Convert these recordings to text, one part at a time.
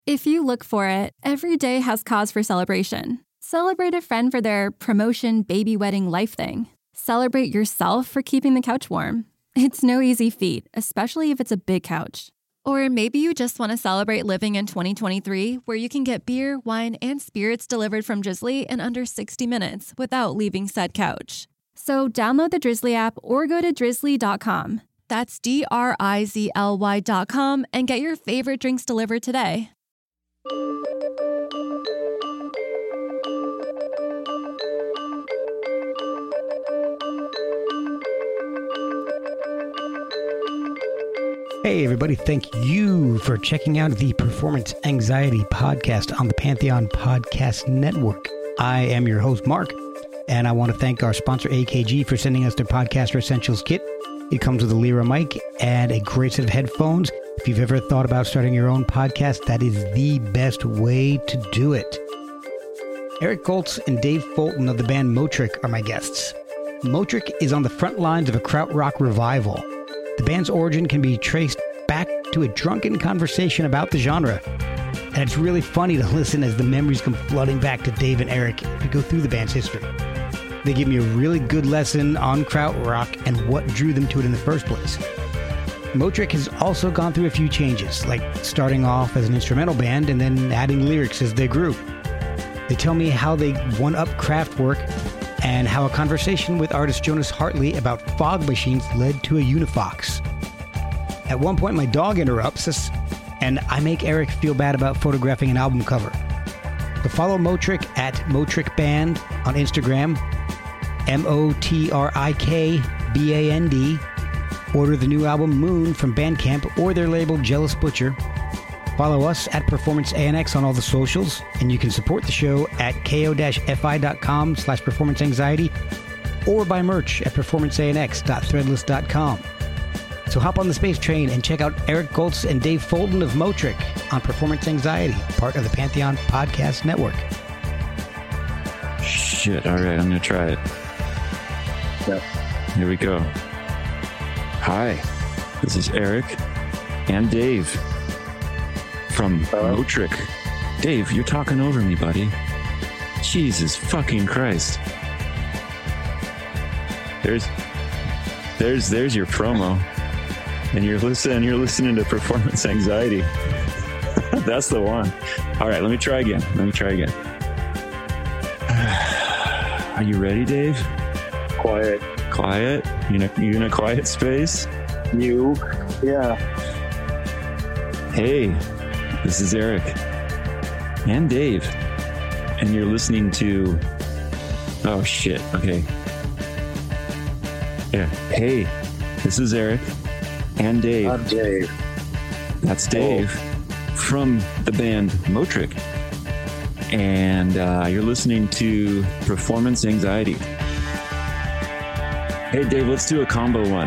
If you look for it, every day has cause for celebration. Celebrate a friend for their promotion, baby wedding, life thing. Celebrate yourself for keeping the couch warm. It's no easy feat, especially if it's a big couch. Or maybe you just want to celebrate living in 2023, where you can get beer, wine, and spirits delivered from Drizzly in under 60 minutes without leaving said couch. So download the Drizzly app or go to drizzly.com. That's DRIZLY.com and get your favorite drinks delivered today. Hey everybody, thank you for checking out the Performance Anxiety Podcast on the Pantheon Podcast Network. I am your host, Mark, and I want to thank our sponsor, AKG, for sending us their Podcaster Essentials kit. It comes with a Lyra mic and a great set of headphones. If you've ever thought about starting your own podcast, that is the best way to do it. Eric Goltz and Dave Fulton of the band Motric are my guests. Motric is on the front lines of a krautrock revival. The band's origin can be traced back to a drunken conversation about the genre. And it's really funny to listen as the memories come flooding back to Dave and Eric to go through the band's history. They give me a really good lesson on krautrock and what drew them to it in the first place. Motric has also gone through a few changes, like starting off as an instrumental band and then adding lyrics as they grew. They tell me how they one-up Kraftwerk and how a conversation with artist Jonas Hartley about fog machines led to a Unifox. At one point, my dog interrupts us, and I make Eric feel bad about photographing an album cover. So follow Motric at Motric Band on Instagram, MOTRIKBAND. Order the new album Moon from Bandcamp or their label Jealous Butcher. Follow us at Performance ANX on all the socials, and you can support the show at ko-fi.com/performanceanxiety or buy merch at performanceanx.threadless.com. So hop on the space train and check out Eric Goltz and Dave Fulton of Motric on Performance Anxiety, part of the Pantheon Podcast Network. Shit, all right, I'm going to try it. Yep. Here we go. Hi, this is Eric and Dave from Motric. Dave, you're talking over me, buddy. Jesus fucking Christ. There's your promo. And you're listening to Performance Anxiety. That's the one. All right, let me try again. Are you ready, Dave? Quiet. You in a quiet space? Yeah. Hey, this is Eric and Dave, and you're listening to... Oh, shit. Okay. Yeah. Hey, this is Eric and Dave. I'm Dave. That's Dave from the band Motric. And you're listening to Performance Anxiety. Hey, Dave, let's do a combo one.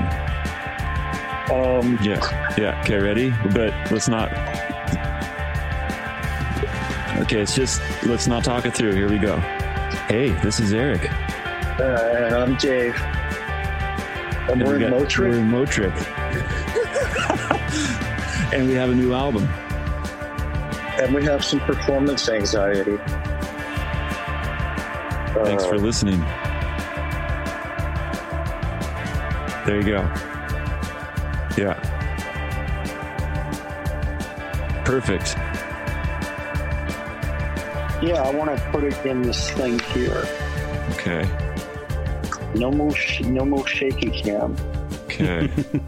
Yeah. Okay, ready? But let's not... Okay, let's not talk it through. Here we go. Hey, this is Eric. And I'm Dave. And we're in Motric? We're in Motric. And we have a new album. And we have some performance anxiety. Thanks for listening. There you go. Yeah. Perfect. Yeah, I want to put it in this thing here. Okay. No more shaky cam. Okay.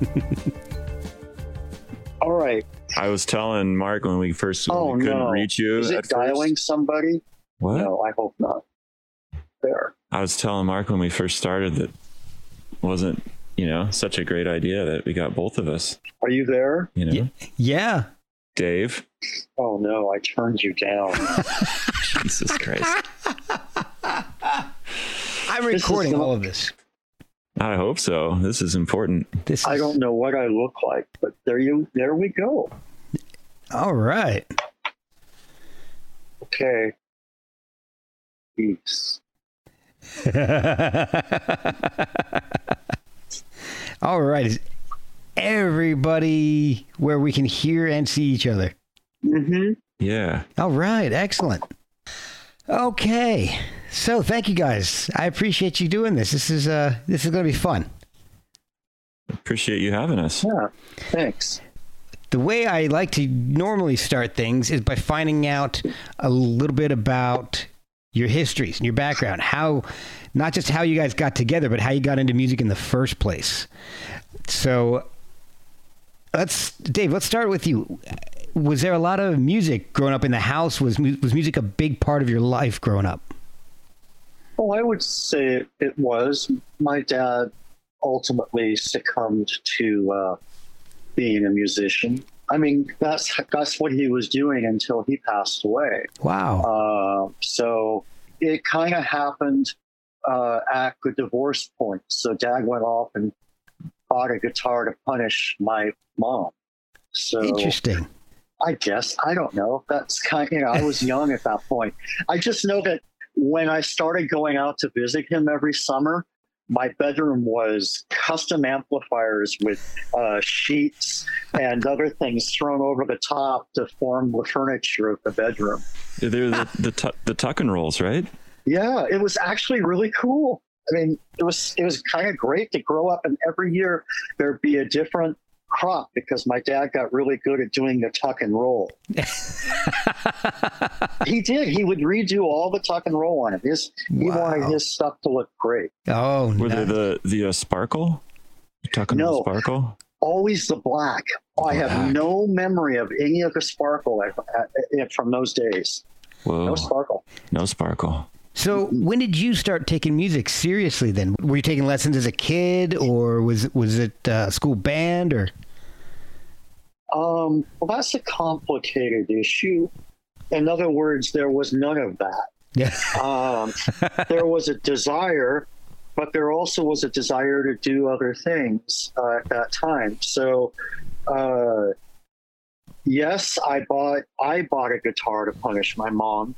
All right. I was telling Mark when we couldn't reach you. Is it dialing first. Somebody? What? No, I hope not. There. I was telling Mark when we first started that wasn't, such a great idea that we got both of us. Are you there? Yeah. Dave? Oh, no, I turned you down. Jesus Christ. I'm recording all of this. I hope so. This is important. I don't know what I look like, but there we go. All right. Okay. Peace. All right. Is everybody where we can hear and see each other? Mm-hmm. Yeah. All right. Excellent. Okay. So thank you guys. I appreciate you doing this. This is going to be fun. Appreciate you having us. Yeah, thanks. The way I like to normally start things is by finding out a little bit about your histories and your background, how, not just how you guys got together, but how you got into music in the first place. So Dave, let's start with you. Was there a lot of music growing up in the house? Was music a big part of your life growing up? Oh, I would say it was. My dad ultimately succumbed to being a musician. I mean, that's what he was doing until he passed away. Wow. So it kind of happened at the divorce point. So Dad went off and bought a guitar to punish my mom. So Interesting. I guess, I don't know. That's kind of, I was young at that point. I just know that when I started going out to visit him every summer, my bedroom was custom amplifiers with sheets and other things thrown over the top to form the furniture of the bedroom. They're the tuck and rolls, right? Yeah, it was actually really cool. I mean, it was kind of great to grow up, and every year there'd be a different crop because my dad got really good at doing the tuck and roll. He did. He would redo all the tuck and roll on it. He wanted his stuff to look great. Oh, were they the sparkle? Tuck and roll sparkle? Always the black. I have no memory of any of the sparkle from those days. Whoa. No sparkle. No sparkle. So when did you start taking music seriously then? Were you taking lessons as a kid, or was it school band, or? Well, that's a complicated issue. In other words, there was none of that. Yeah. There was a desire, but there also was a desire to do other things at that time. So, yes, I bought a guitar to punish my mom.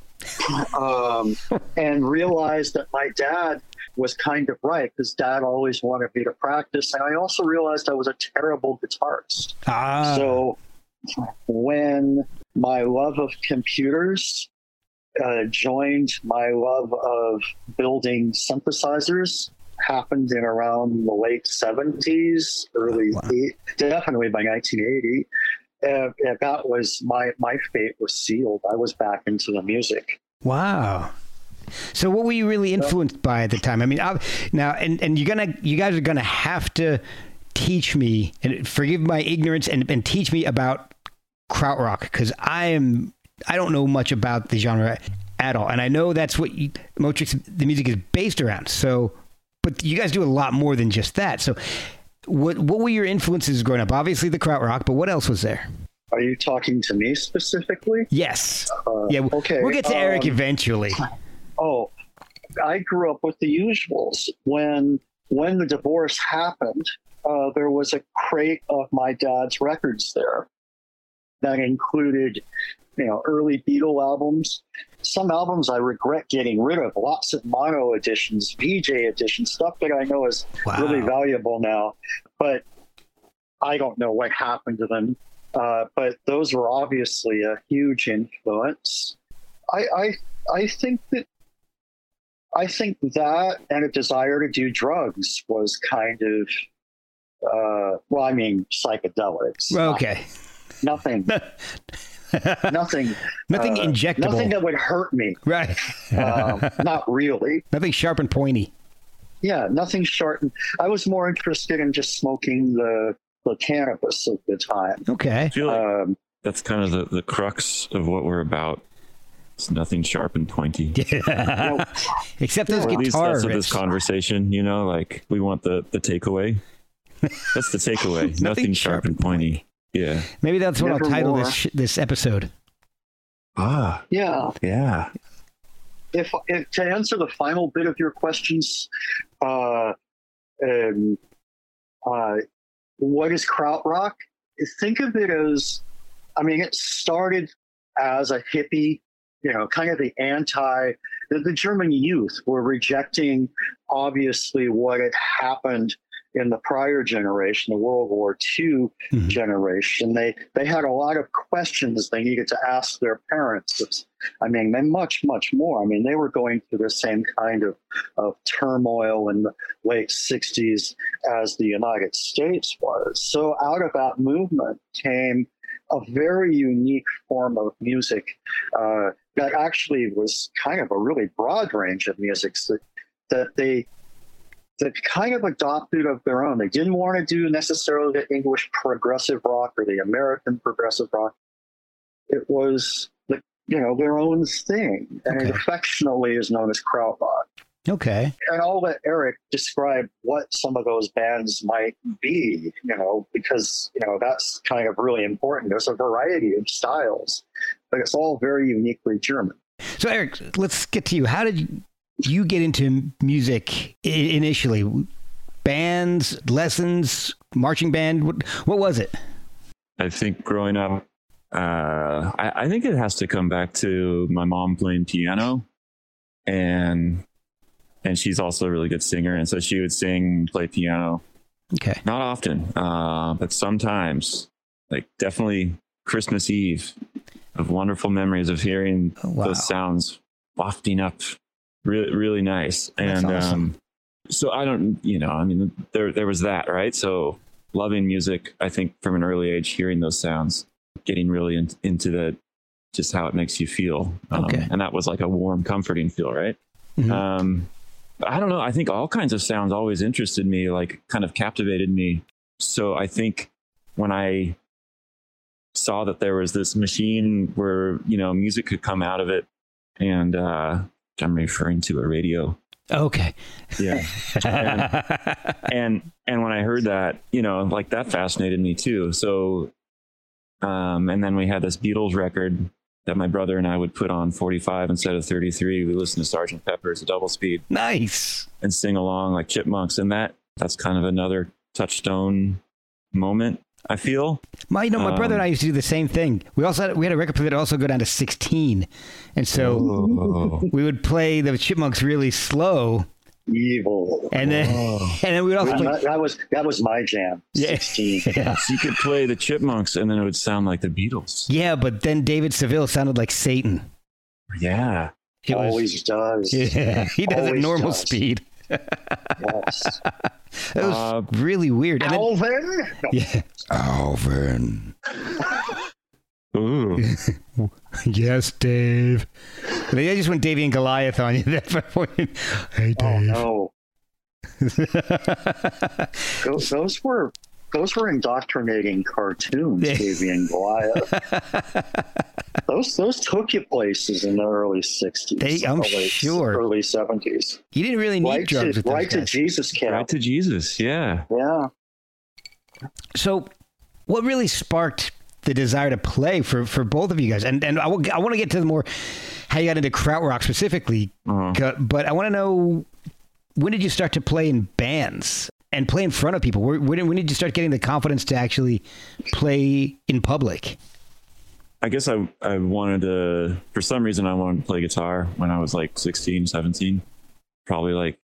And realized that my dad was kind of right, because Dad always wanted me to practice, and I also realized I was a terrible guitarist. So when my love of computers joined my love of building synthesizers, happened in around the late 70s, definitely by 1980. That was my fate was sealed. I was back into the music. Wow. So what were you really influenced by at the time? I mean, now, and you guys are gonna have to teach me, and forgive my ignorance, and teach me about krautrock, because I don't know much about the genre at all, and I know that's what Motrix, the music is based around. So, but you guys do a lot more than just that. So, what were your influences growing up? Obviously the krautrock, but what else was there? Are you talking to me specifically? Yes. Okay. We'll get to Eric eventually. Oh, I grew up with the usuals. When the divorce happened, there was a crate of my dad's records there that included, early Beatle albums. Some albums I regret getting rid of, lots of mono editions, VJ editions, stuff that I know is really valuable now, but I don't know what happened to them. But those were obviously a huge influence. I think that and a desire to do drugs was kind of, psychedelics. Okay. Nothing injectable. Nothing that would hurt me. Right. Not really. Nothing sharp and pointy. Yeah, nothing sharp. I was more interested in just smoking the cannabis at the time. Okay. I feel like that's kind of the crux of what we're about. It's nothing sharp and pointy. Yeah. Except those guitar riffs. That's what this conversation, like we want the takeaway. That's the takeaway. Nothing sharp and pointy. Yeah. Maybe that's what I'll title this episode. Ah. Yeah. Yeah. If to answer the final bit of your questions, what is krautrock? Think of it as, it started as a hippie, kind of the German youth were rejecting, obviously, what had happened in the prior generation, the World War II generation. They had a lot of questions they needed to ask their parents. I mean, and much more. I mean, they were going through the same kind of turmoil in the late 60s as the United States was. So out of that movement came a very unique form of music that actually was kind of a really broad range of music that they kind of adopted of their own. They didn't want to do necessarily the English progressive rock or the American progressive rock. It was their own thing, and it affectionately is known as krautrock. Okay. And I'll let Eric describe what some of those bands might be, because, that's kind of really important. There's a variety of styles, but it's all very uniquely German. So, Eric, let's get to you. How did you get into music initially? Bands, lessons, marching band? What was it? I think growing up, I think it has to come back to my mom playing piano, and she's also a really good singer, and so she would sing, play piano. Okay. Not often, but sometimes, like definitely Christmas Eve, of wonderful memories of hearing those sounds wafting up, really, really nice. That's awesome. So I don't, there was that, right? So loving music, I think from an early age, hearing those sounds, getting really into just how it makes you feel. And that was like a warm, comforting feel, right? Mm-hmm. I don't know. I think all kinds of sounds always interested me, like kind of captivated me. So I think when I saw that there was this machine where, music could come out of it, and I'm referring to a radio. Okay. Yeah. and when I heard that, like that fascinated me too. So, and then we had this Beatles record that my brother and I would put on 45 instead of 33. We listened to Sgt. Pepper's, a double speed. Nice. And sing along like chipmunks. And that's kind of another touchstone moment, I feel. My brother and I used to do the same thing. We had a record player that also go down to 16. And so we would play the chipmunks really slow. Evil. And then we would also play. That was my jam. 16. Yeah. So you could play the chipmunks and then it would sound like the Beatles. Yeah, but then David Seville sounded like Satan. Yeah. He always does. Yeah, he does at normal speed. Yes. That was really weird. And Alvin? No. Yeah. Alvin. Ooh. Yes, Dave. I just went Davey and Goliath on you at that point. Hey, Dave. Oh, no. Those were indoctrinating cartoons, Davey and Goliath. Those took you places in the early 60s. I'm sure. Early 70s. You didn't really need drugs with Right to Jesus camp. Right to Jesus, yeah. Yeah. So what really sparked the desire to play for both of you guys? And I want to get to the more how you got into krautrock specifically, but I want to know, when did you start to play in bands and play in front of people? When did you start getting the confidence to actually play in public? I guess I wanted to, for some reason, I wanted to play guitar when I was like 16, 17. Probably like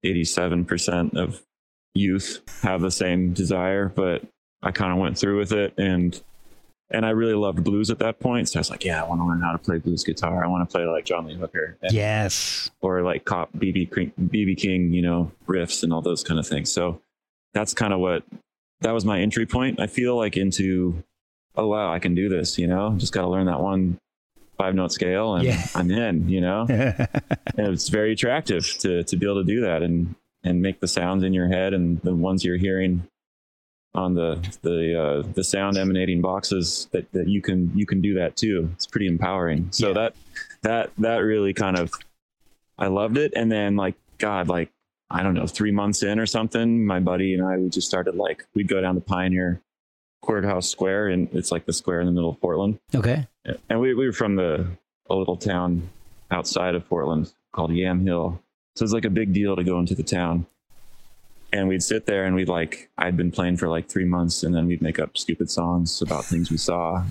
87% of youth have the same desire, but I kind of went through with it, and I really loved blues at that point. So I was like, yeah, I want to learn how to play blues guitar. I want to play like John Lee Hooker. Yes. Or like Cop, B.B. King, riffs and all those kind of things. So that's kind of that was my entry point, I feel like, into, oh, wow, I can do this, just got to learn that one 5-note scale and I'm in, and it's very attractive to be able to do that and make the sounds in your head and the ones you're hearing on the sound emanating boxes that you can do that too. It's pretty empowering. So that really kind of, I loved it. And then I don't know, 3 months in or something, my buddy and I, we just started we'd go down to Pioneer Courthouse Square, and it's like the square in the middle of Portland. Okay. And we were from a little town outside of Portland called Yamhill. So it's like a big deal to go into the town. And we'd sit there and I'd been playing for 3 months, and then we'd make up stupid songs about things we saw.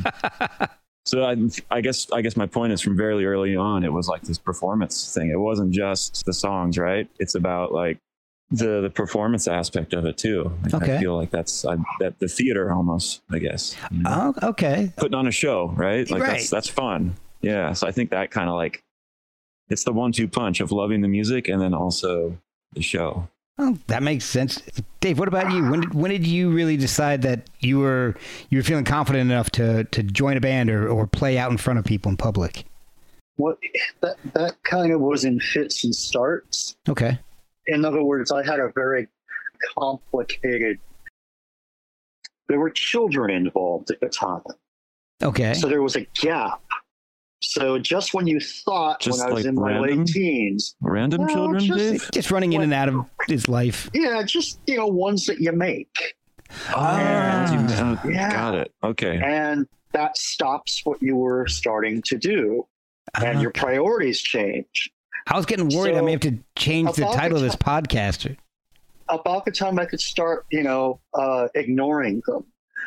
So I guess my point is, from very early on, it was this performance thing. It wasn't just the songs, right? It's about the performance aspect of it too. Okay. I feel like that's that the theater almost, I guess. Oh, okay. Putting on a show, right? Like Right. that's fun. Yeah. So I think that kind of like, it's the 1-2 punch of loving the music and then also the show. Oh, that makes sense. Dave, what about you? When did you really decide that you were feeling confident enough to join a band or play out in front of people in public? Well, that kind of was in fits and starts. Okay. In other words, I had a very complicated. There were children involved at the time, Okay. so there was a gap. So just when you thought, Just when I was like in my random? late teens, Random Well, children, just- Dave? Just running in and out of his life. yeah, just ones that you make, Yeah. Got it. Okay. and that stops what you were starting to do, and your priorities change. I was getting worried I So, may have to change the about title of the this podcast. About the time I could start, ignoring them,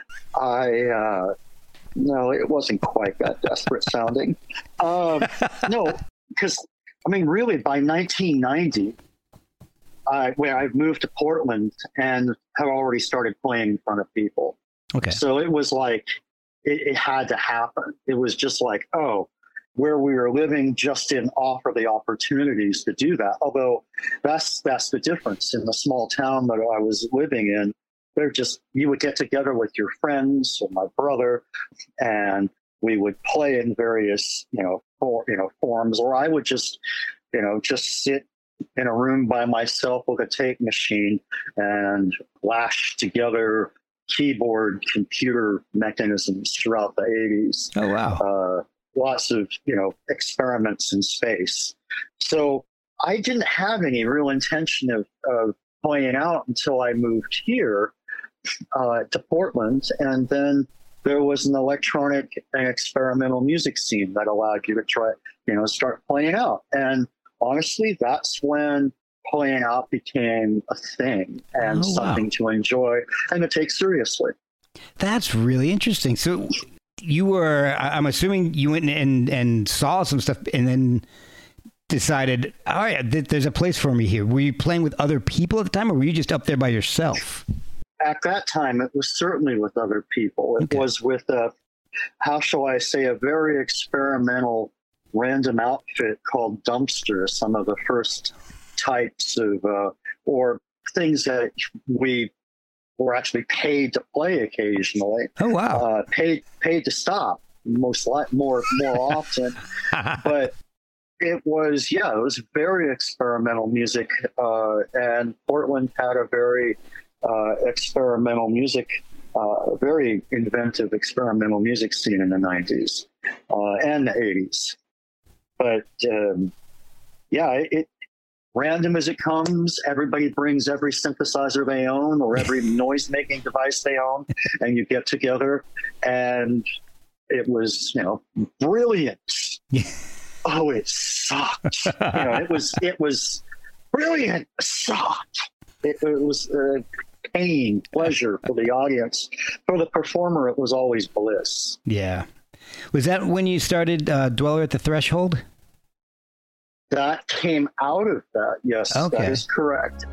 no, it wasn't quite that desperate sounding. No, because really, by 1990, I've moved to Portland and had already started playing in front of people. Okay. So it was like it had to happen. It was just like, where we were living just didn't offer the opportunities to do that. Although that's the difference. In the small town that I was living in, you would get together with your friends or my brother, and we would play in various forms, or I would just sit in a room by myself with a tape machine and lash together keyboard computer mechanisms throughout the 80s. Oh, wow. Lots of experiments in space. So I didn't have any real intention of playing out until I moved here to Portland, and then there was an electronic and experimental music scene that allowed you to try, start playing out. And honestly, that's when playing out became a thing and something to enjoy and to take seriously. That's really interesting. So I'm assuming you went and saw some stuff and then decided, all right, there's a place for me here. Were you playing with other people at the time, or were you just up there by yourself? At that time, it was certainly with other people. It was with a very experimental random outfit called Dumpster, some of the first types of, or things that we were actually paid to play occasionally. Oh, wow. Paid to stop more often. But it was very experimental music. And Portland had a very experimental music, very inventive experimental music scene in the 90s and the 80s. But random as it comes, everybody brings every synthesizer they own or every noise-making device they own, and you get together, and it was, brilliant. Oh, it sucked. It was brilliant. It sucked. It was pain, pleasure for the audience. For the performer, it was always bliss. Yeah. Was that when you started Dweller at the Threshold? That came out of that, yes. Okay. That is correct.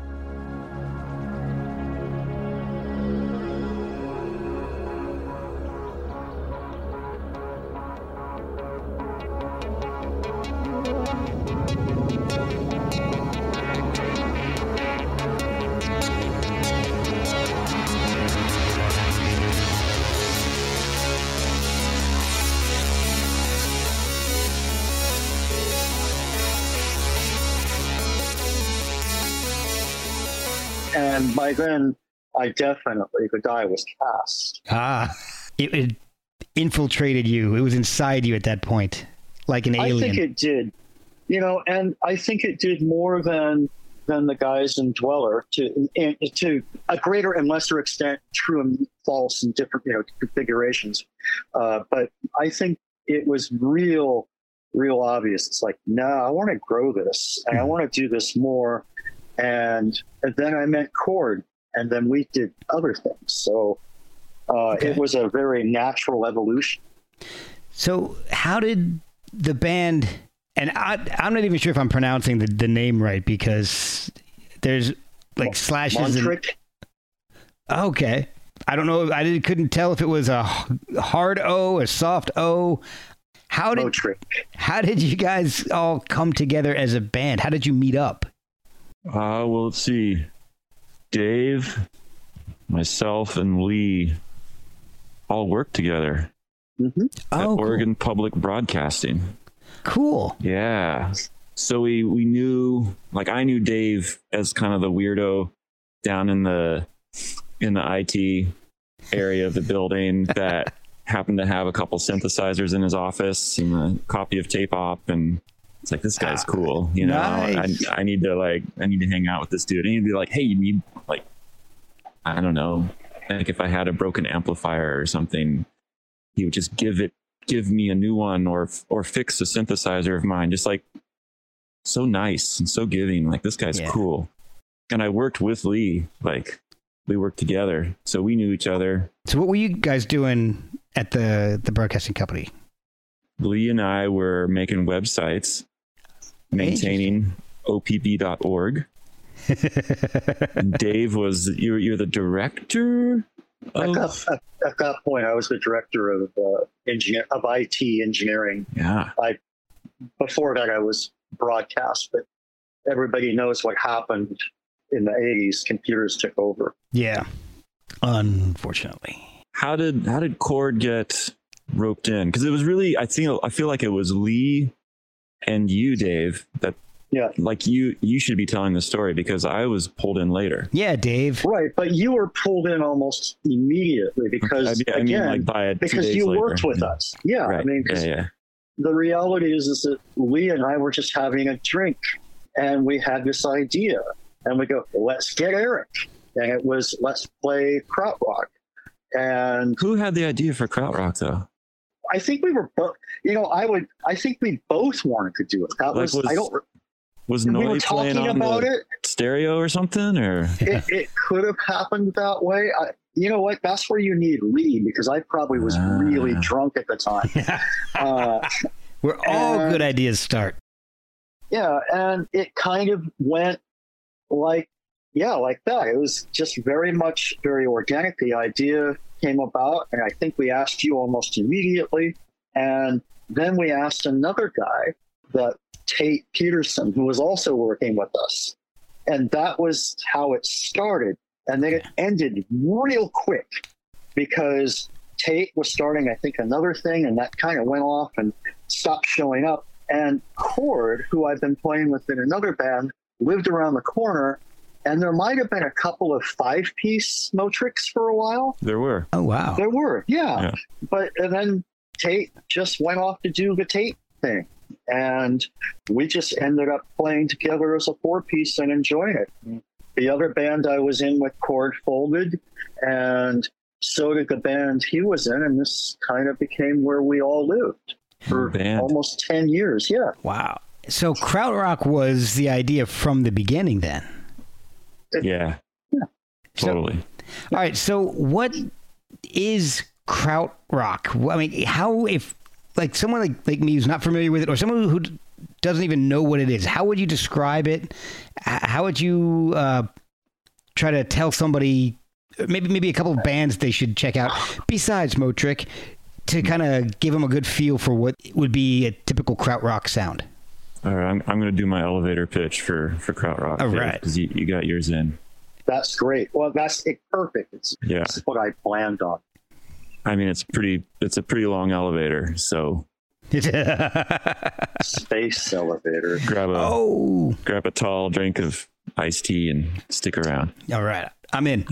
And by then, the die was cast. It infiltrated you. It was inside you at that point, like an alien. I think it did, and I think it did more than the guys in Dweller to a greater and lesser extent, true and false in different, configurations. But I think it was real obvious. It's like, no, I want to grow this and I want to do this more. And then I met Chord, and then we did other things. So it was a very natural evolution. So how did the band, and I'm not even sure if I'm pronouncing the name right, because there's like slashes. Montrick. Okay. I don't know. Couldn't tell if it was a hard O, a soft O. How did you guys all come together as a band? How did you meet up? Well, let's see. Dave, myself, and Lee all worked together at Oregon Public Broadcasting. Cool. Yeah. So we knew, like, I knew Dave as kind of the weirdo down in the IT area of the building that happened to have a couple synthesizers in his office and a copy of Tape Op, and it's like, this guy's cool, you know. Nice. I need to hang out with this dude. And he'd be like, hey, you need, like, I don't know, like if I had a broken amplifier or something, he would just give me a new one or fix a synthesizer of mine. Just like, so nice and so giving. Like, this guy's cool. And I worked with Lee, like, we worked together, so we knew each other. So what were you guys doing at the broadcasting company? Lee and I were making websites, maintaining opp.org. And Dave was, you're the director? At that point, I was the director of IT engineering. Yeah. Before that, I was broadcast, but everybody knows what happened in the 80s. Computers took over. Yeah, unfortunately. How did Cord get roped in? Because it was really, I feel like it was Lee and you, Dave, that like you should be telling the story, because I was pulled in later. Yeah, Dave. Right, but you were pulled in almost immediately because because you worked with us. Yeah, right. I mean, the reality is that Lee and I were just having a drink, and we had this idea, and we go, let's get Eric, and it was, let's play krautrock. And who had the idea for krautrock, though? I think we were both. I think we both wanted to do it. That was Was we Noi were playing talking on about the it stereo or something, or it could have happened that way. You know what? That's where you need Lee, because I probably was really drunk at the time. Where all good ideas start. Yeah, and it kind of went like that. It was just very organic. The idea came about, and I think we asked you almost immediately, and then we asked another guy, that Tate Peterson, who was also working with us, and that was how it started. And then it ended real quick because Tate was starting, I think, another thing, and that kind of went off and stopped showing up. And Cord, who I've been playing with in another band, lived around the corner, and there might have been a couple of 5-piece Motrix for a while. There were. Oh, wow. There were, yeah. And then Tate just went off to do the Tate thing. And we just ended up playing together as a 4-piece and enjoying it. The other band I was in with Cord folded, and so did the band he was in, and this kind of became where we all lived for almost 10 years. Yeah. Wow. So krautrock was the idea from the beginning then? Yeah. Totally. All right. So what is krautrock? I mean, how, if like someone like me who's not familiar with it, or someone who doesn't even know what it is, how would you describe it? How would you try to tell somebody, maybe a couple of bands they should check out besides Motric, to kind of give them a good feel for what would be a typical krautrock sound? All right, I'm going to do my elevator pitch for krautrock. All right, because you got yours in. That's great. Well, that's perfect. It's what I planned on. I mean, it's a pretty long elevator, so space elevator. Grab a tall drink of iced tea and stick around. All right, I'm in.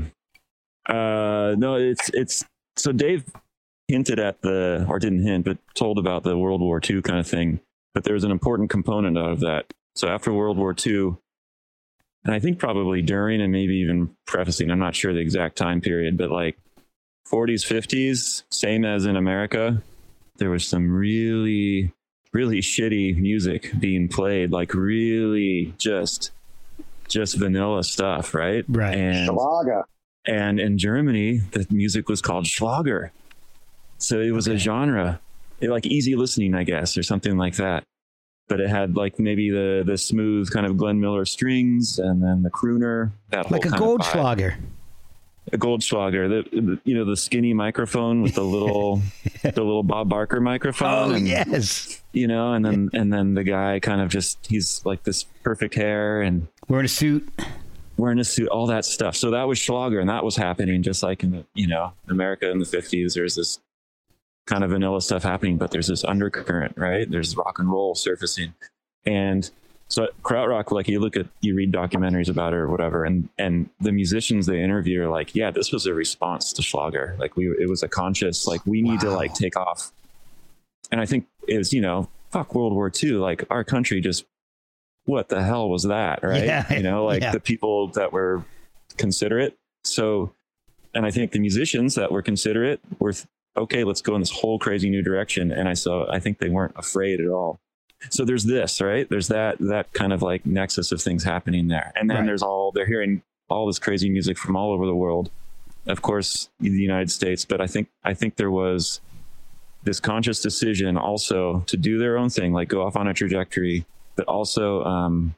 No, it's so Dave hinted at didn't hint, but told about the World War II kind of thing. But there's an important component of that. So after World War II, and I think probably during and maybe even prefacing, I'm not sure the exact time period, but like 40s, 50s, same as in America, there was some really, really shitty music being played, like really just vanilla stuff, right? Right. And Schlager. And in Germany, the music was called Schlager. So it was a genre, like easy listening, I guess, or something like that. but it had like maybe the smooth kind of Glenn Miller strings, and then the crooner, that like whole a kind of vibe. Goldschlager. A Goldschlager, the skinny microphone with the little Bob Barker microphone. Oh, and, yes. and then the guy kind of he's like this perfect hair and wearing a suit, all that stuff. So that was Schlager, and that was happening just like in America in the 50s. There's this kind of vanilla stuff happening, but there's this undercurrent, right? There's rock and roll surfacing. And so krautrock, like you read documentaries about it or whatever, and the musicians they interview are like, yeah, this was a response to Schlager. Like it was a conscious, like we need to like take off. And I think it was, fuck World War II. Like our country just, what the hell was that? Right. Yeah. The people that were considerate. So, and I think the musicians that were considerate were, okay, let's go in this whole crazy new direction. And I think they weren't afraid at all. So there's this, right? There's that kind of like nexus of things happening there. And then they're hearing all this crazy music from all over the world, of course, in the United States. But I think there was this conscious decision also to do their own thing, like go off on a trajectory, but also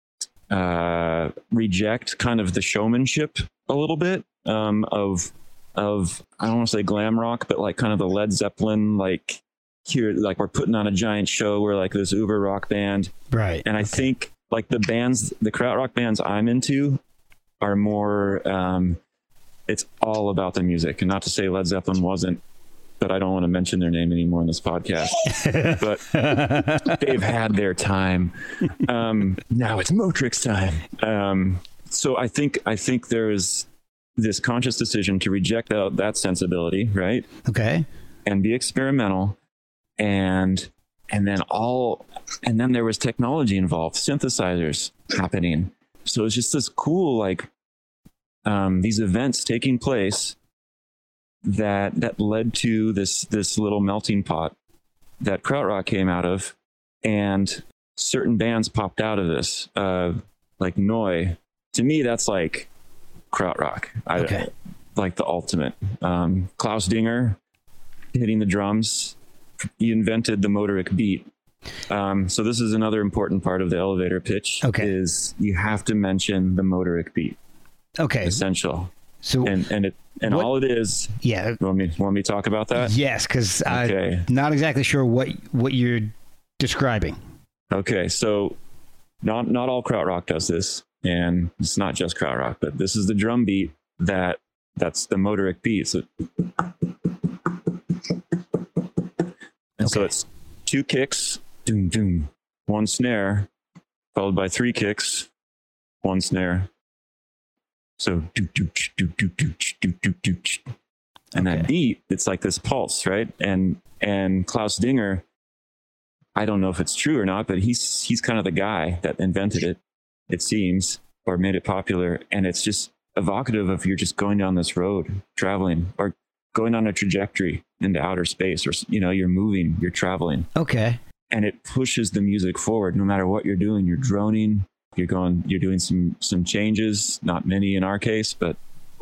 reject kind of the showmanship a little bit of I don't want to say glam rock, but like kind of the Led Zeppelin, like, here, like we're putting on a giant show, we're like this uber rock band, right? And I think like the krautrock bands I'm into are more it's all about the music. And not to say Led Zeppelin wasn't, but I don't want to mention their name anymore in this podcast. But they've had their time. Now it's Motrix time. So I think there's this conscious decision to reject that sensibility, right? Okay. And be experimental. And then there was technology involved, synthesizers happening. So it's just this cool, like, these events taking place that led to this little melting pot that krautrock came out of, and certain bands popped out of this, like Neu. To me, that's like krautrock. Okay. Like the ultimate. Klaus Dinger hitting the drums. He invented the Motorik beat. So this is another important part of the elevator pitch. Okay. Is you have to mention the Motorik beat. Okay. Essential. So all it is. Yeah. Want me to talk about that? Yes, because okay. I'm not exactly sure what you're describing. Okay, so not all krautrock does this, and it's not just krautrock, but this is the drum beat that's the Motorik beat. So. And so it's 2 kicks, doom, doom, 1 snare, followed by 3 kicks, 1 snare. So, do, do, do, do, do, do, do, do. And that beat, it's like this pulse, right? And Klaus Dinger, I don't know if it's true or not, but he's kind of the guy that invented it seems, or made it popular. And it's just evocative of you're just going down this road, traveling, or going on a trajectory into outer space, or you're moving, you're traveling. Okay. And it pushes the music forward no matter what you're doing. You're droning, you're doing some changes, not many in our case, but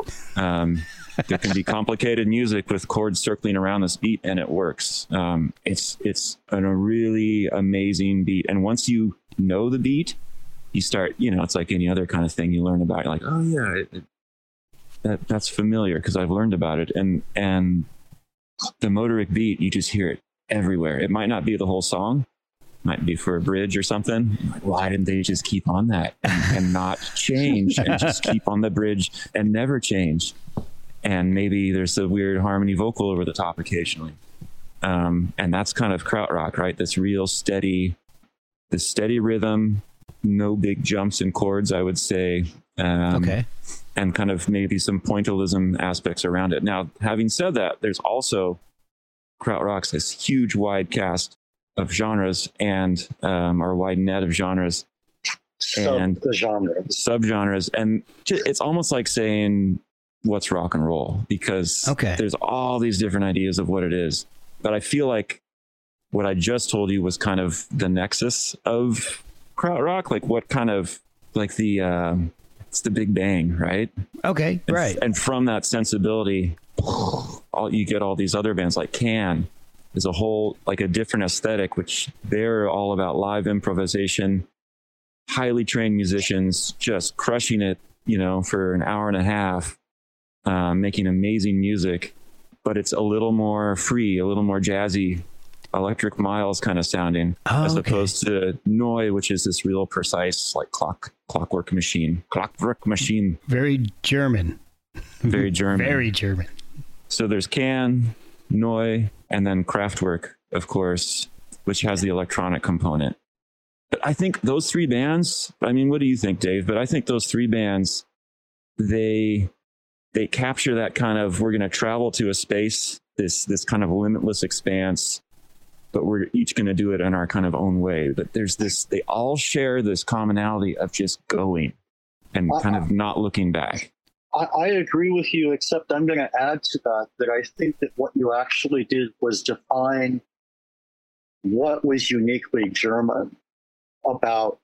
there can be complicated music with chords circling around this beat, and it works. It's a really amazing beat. And once you know the beat, you start, it's like any other kind of thing you learn about. You're like, oh yeah, that's familiar because I've learned about it. And the Motorik beat, you just hear it everywhere. It might not be the whole song, might be for a bridge or something. Like, why didn't they just keep on that and not change and just keep on the bridge and never change? And maybe there's a weird harmony vocal over the top occasionally. And that's kind of krautrock, right? This real steady rhythm, no big jumps in chords, I would say. Okay. And kind of maybe some pointillism aspects around it. Now, having said that, there's also krautrock's this huge wide cast of genres and or wide net of genres and subgenres. And it's almost like saying, what's rock and roll? Because there's all these different ideas of what it is. But I feel like what I just told you was kind of the nexus of krautrock, like what kind of like it's the Big Bang, right? Okay, right. And from that sensibility, you get all these other bands like Can, is a whole, like a different aesthetic, which they're all about live improvisation, highly trained musicians just crushing it, you know, for an hour and a half, making amazing music, but it's a little more free, a little more jazzy, Electric Miles kind of sounding, as opposed to Neu, which is this real precise, like clockwork machine. Very German. Very German. Very German. So there's Can, Neu, and then Kraftwerk, of course, which has the electronic component. But I think those three bands, I mean, what do you think, Dave? But I think those three bands, they capture that kind of, we're going to travel to a space, this kind of limitless expanse, but we're each going to do it in our kind of own way. But there's this, they all share this commonality of just going and kind of not looking back. I agree with you, except I'm going to add to that I think that what you actually did was define what was uniquely German about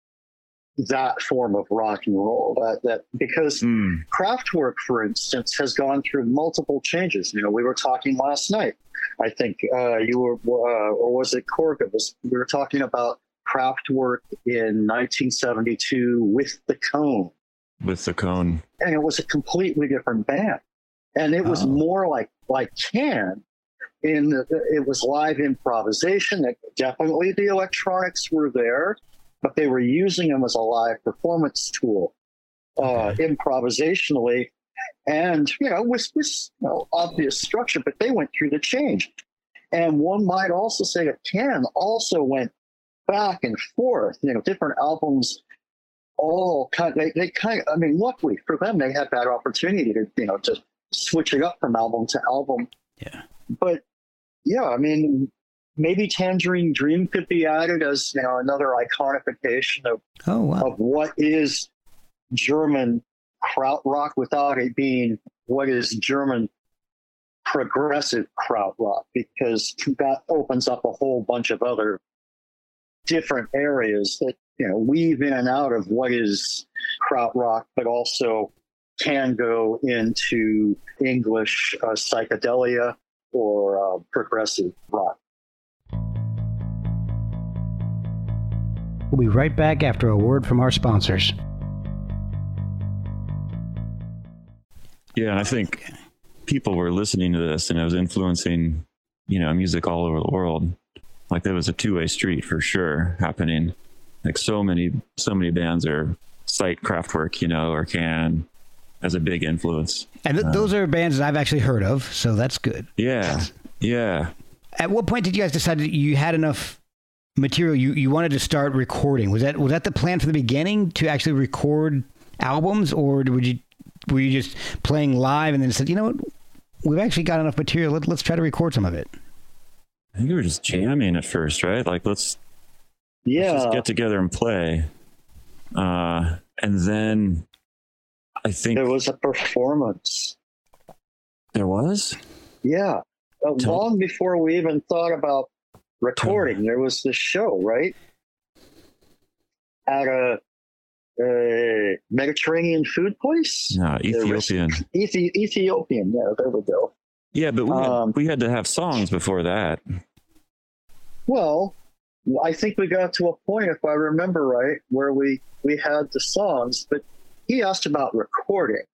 that form of rock and roll. That because Kraftwerk, for instance, has gone through multiple changes. You know, we were talking last night. I think you were, or was it Korg? We were talking about Kraftwerk in 1972 with the Cone. With the Cone. And it was a completely different band. And it was more like Can. It was live improvisation. Definitely the electronics were there, but they were using them as a live performance tool, improvisationally. And, you know, with obvious structure, but they went through the change. And one might also say that Can also went back and forth, you know, different albums. All kind of, they kind of, I mean, luckily for them, they had that opportunity to, you know, to switch it up from album to album. Yeah. But yeah, I mean, maybe Tangerine Dream could be added as, you know, another iconification of what is German krautrock without it being what is German progressive krautrock, because that opens up a whole bunch of other different areas that, you know, weave in and out of what is krautrock, but also can go into English psychedelia or progressive rock. We'll be right back after a word from our sponsors. Yeah, and I think people were listening to this and it was influencing, you know, music all over the world. Like there was a two-way street for sure happening. Like so many bands are cite Kraftwerk, you know, or Can as a big influence. And those are bands that I've actually heard of, so that's good. Yeah, yeah. At what point did you guys decide that you had enough material, you wanted to start recording? Was that the plan from the beginning, to actually record albums, or were you just playing live and then said, you know what, we've actually got enough material, let's try to record some of it? I think we were just jamming at first, right? Like let's just get together and play. And then I think there was a performance. There was? Yeah. Long before we even thought about recording, there was this show, right? At a Mediterranean food place? No, Ethiopian. Ethiopian, yeah, there we go. Yeah, but we had to have songs before that. Well, I think we got to a point, if I remember right, where we had the songs, but he asked about recording.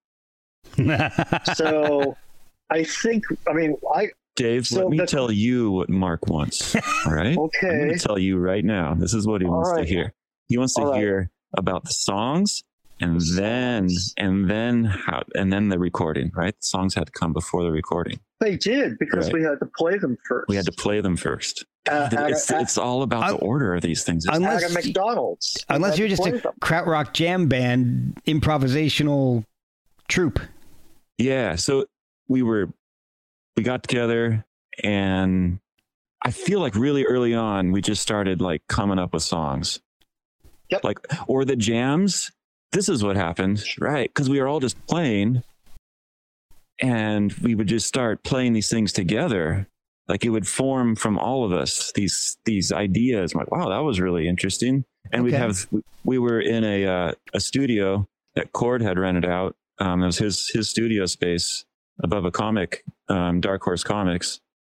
So I think, Dave, let me tell you what Mark wants. All right? Okay. I'm going to tell you right now. This is what he wants to hear. He wants to hear about the songs and then the recording, right? The songs had to come before the recording. They did, because we had to play them first. We had to play them first. It's all about the order of these things. At a McDonald's. Unless you're just a krautrock jam band, improvisational troupe. Yeah, so we got together, and I feel like really early on, we just started like coming up with songs. Yep. Like, or the jams. This is what happened, right? Because we were all just playing, and we would just start playing these things together. Like it would form from all of us, these ideas. I'm like, wow, that was really interesting. And we were in a studio that Cord had rented out. It was his studio space above a comic, Dark Horse Comics.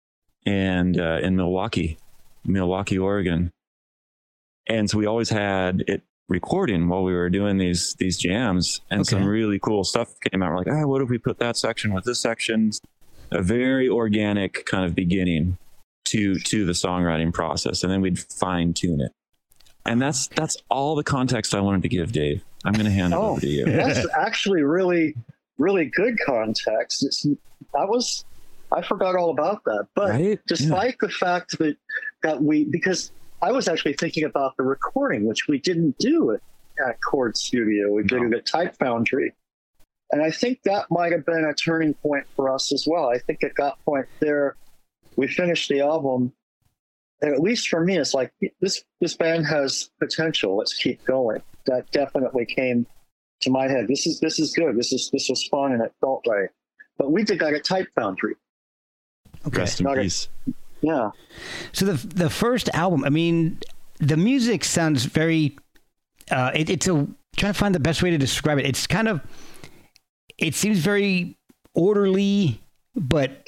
and in Milwaukee, Oregon. And so we always had it recording while we were doing these jams, and some really cool stuff came out. We're like, what if we put that section with this section? A very organic kind of beginning to the songwriting process, and then we'd fine tune it. And that's all the context I wanted to give, Dave. I'm going to hand it over to you. That's actually really, really good context. I forgot all about that. But despite the fact that because I was actually thinking about the recording, which we didn't do at Chord Studio. We did it at Type Foundry. And I think that might have been a turning point for us as well. I think at that point there, we finished the album. And at least for me, it's like, this band has potential. Let's keep going. That definitely came to my head. This is good. This was fun, and it felt right. But we did that at Type Foundry. Okay. Rest in peace. Yeah. So the first album, I mean, the music sounds very. It's trying to find the best way to describe it. It's kind of. It seems very orderly, but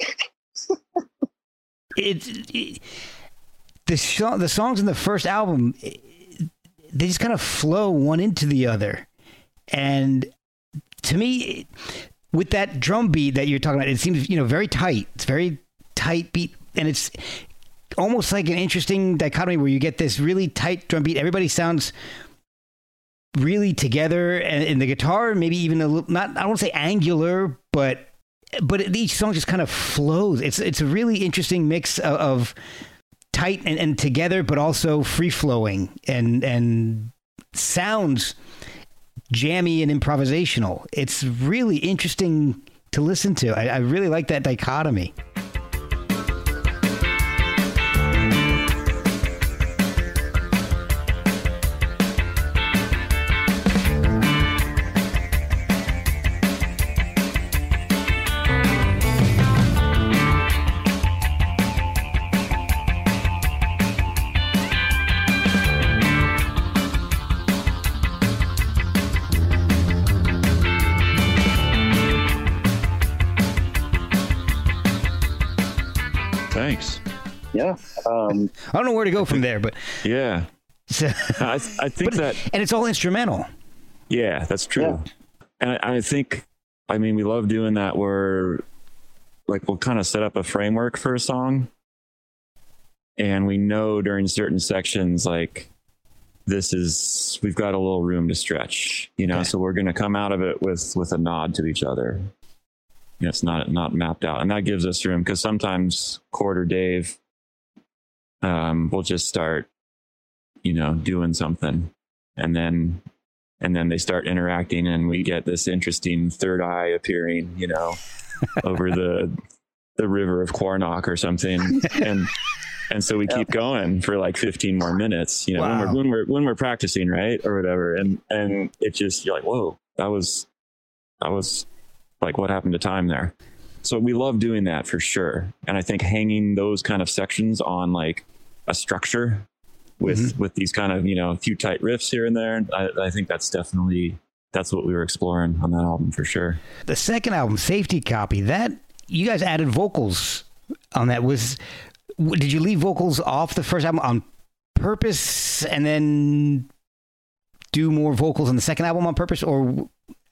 the songs in the first album, they just kind of flow one into the other, and to me, with that drum beat that you're talking about, it seems very tight. It's very tight beat. And it's almost like an interesting dichotomy where you get this really tight drum beat. Everybody sounds really together, and in the guitar, maybe even a little, I don't want to say angular, but each song just kind of flows. It's a really interesting mix of tight and together, but also free flowing and sounds jammy and improvisational. It's really interesting to listen to. I really like that dichotomy. Thanks. Yeah. I don't know where to go from there, but yeah. So, I think and it's all instrumental. Yeah, that's true. Yeah. And I think, we love doing that where we'll kind of set up a framework for a song, and we know during certain sections, we've got a little room to stretch, so we're going to come out of it with a nod to each other. It's not mapped out, and that gives us room, because sometimes Chord or Dave will just start, doing something, and then they start interacting, and we get this interesting third eye appearing, over the river of Quarnock or something, and so we keep going for 15 more minutes, wow. when we're practicing, right, or whatever, and it just, you're like, whoa, that was what happened to time there. So we love doing that for sure. And I think hanging those kind of sections on a structure with these kind of, a few tight riffs here and there. I think that's what we were exploring on that album for sure. The second album, Safety Copy, that you guys added vocals on that. Did you leave vocals off the first album on purpose and then do more vocals on the second album on purpose, or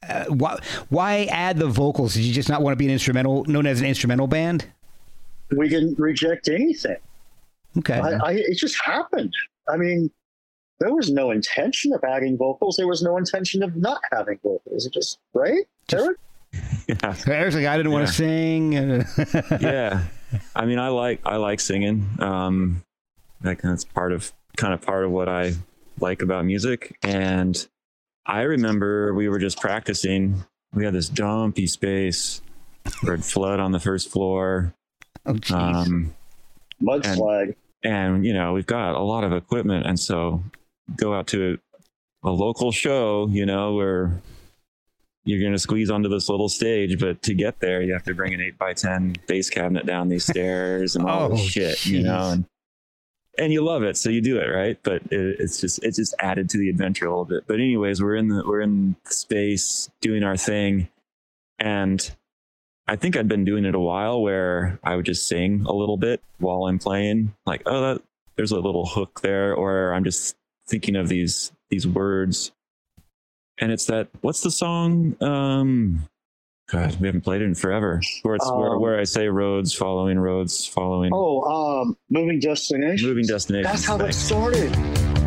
why add the vocals? Did you just not want to be known as an instrumental band? We didn't reject anything. Okay. It just happened. There was no intention of adding vocals. There was no intention of not having vocals. It just, right? Eric? Yeah. Eric's like, I didn't want to sing. Yeah. I like singing. That's part of what I like about music. And I remember we were just practicing. We had this dumpy space where it flooded on the first floor. Oh, jeez. Mudslide. And, we've got a lot of equipment. And so go out to a local show, where you're going to squeeze onto this little stage. But to get there, you have to bring an 8x10 bass cabinet down these stairs and all this shit, geez. And you love it, so you do it, right? But it's just added to the adventure a little bit. But anyways, we're in space doing our thing, and I think I'd been doing it a while where I would just sing a little bit while I'm playing, like, oh, there's a little hook there, or I'm just thinking of these words. And it's that, what's the song? God, we haven't played it in forever. Where it's where I say roads following. Moving Destinations. Moving Destinations. That's how that started.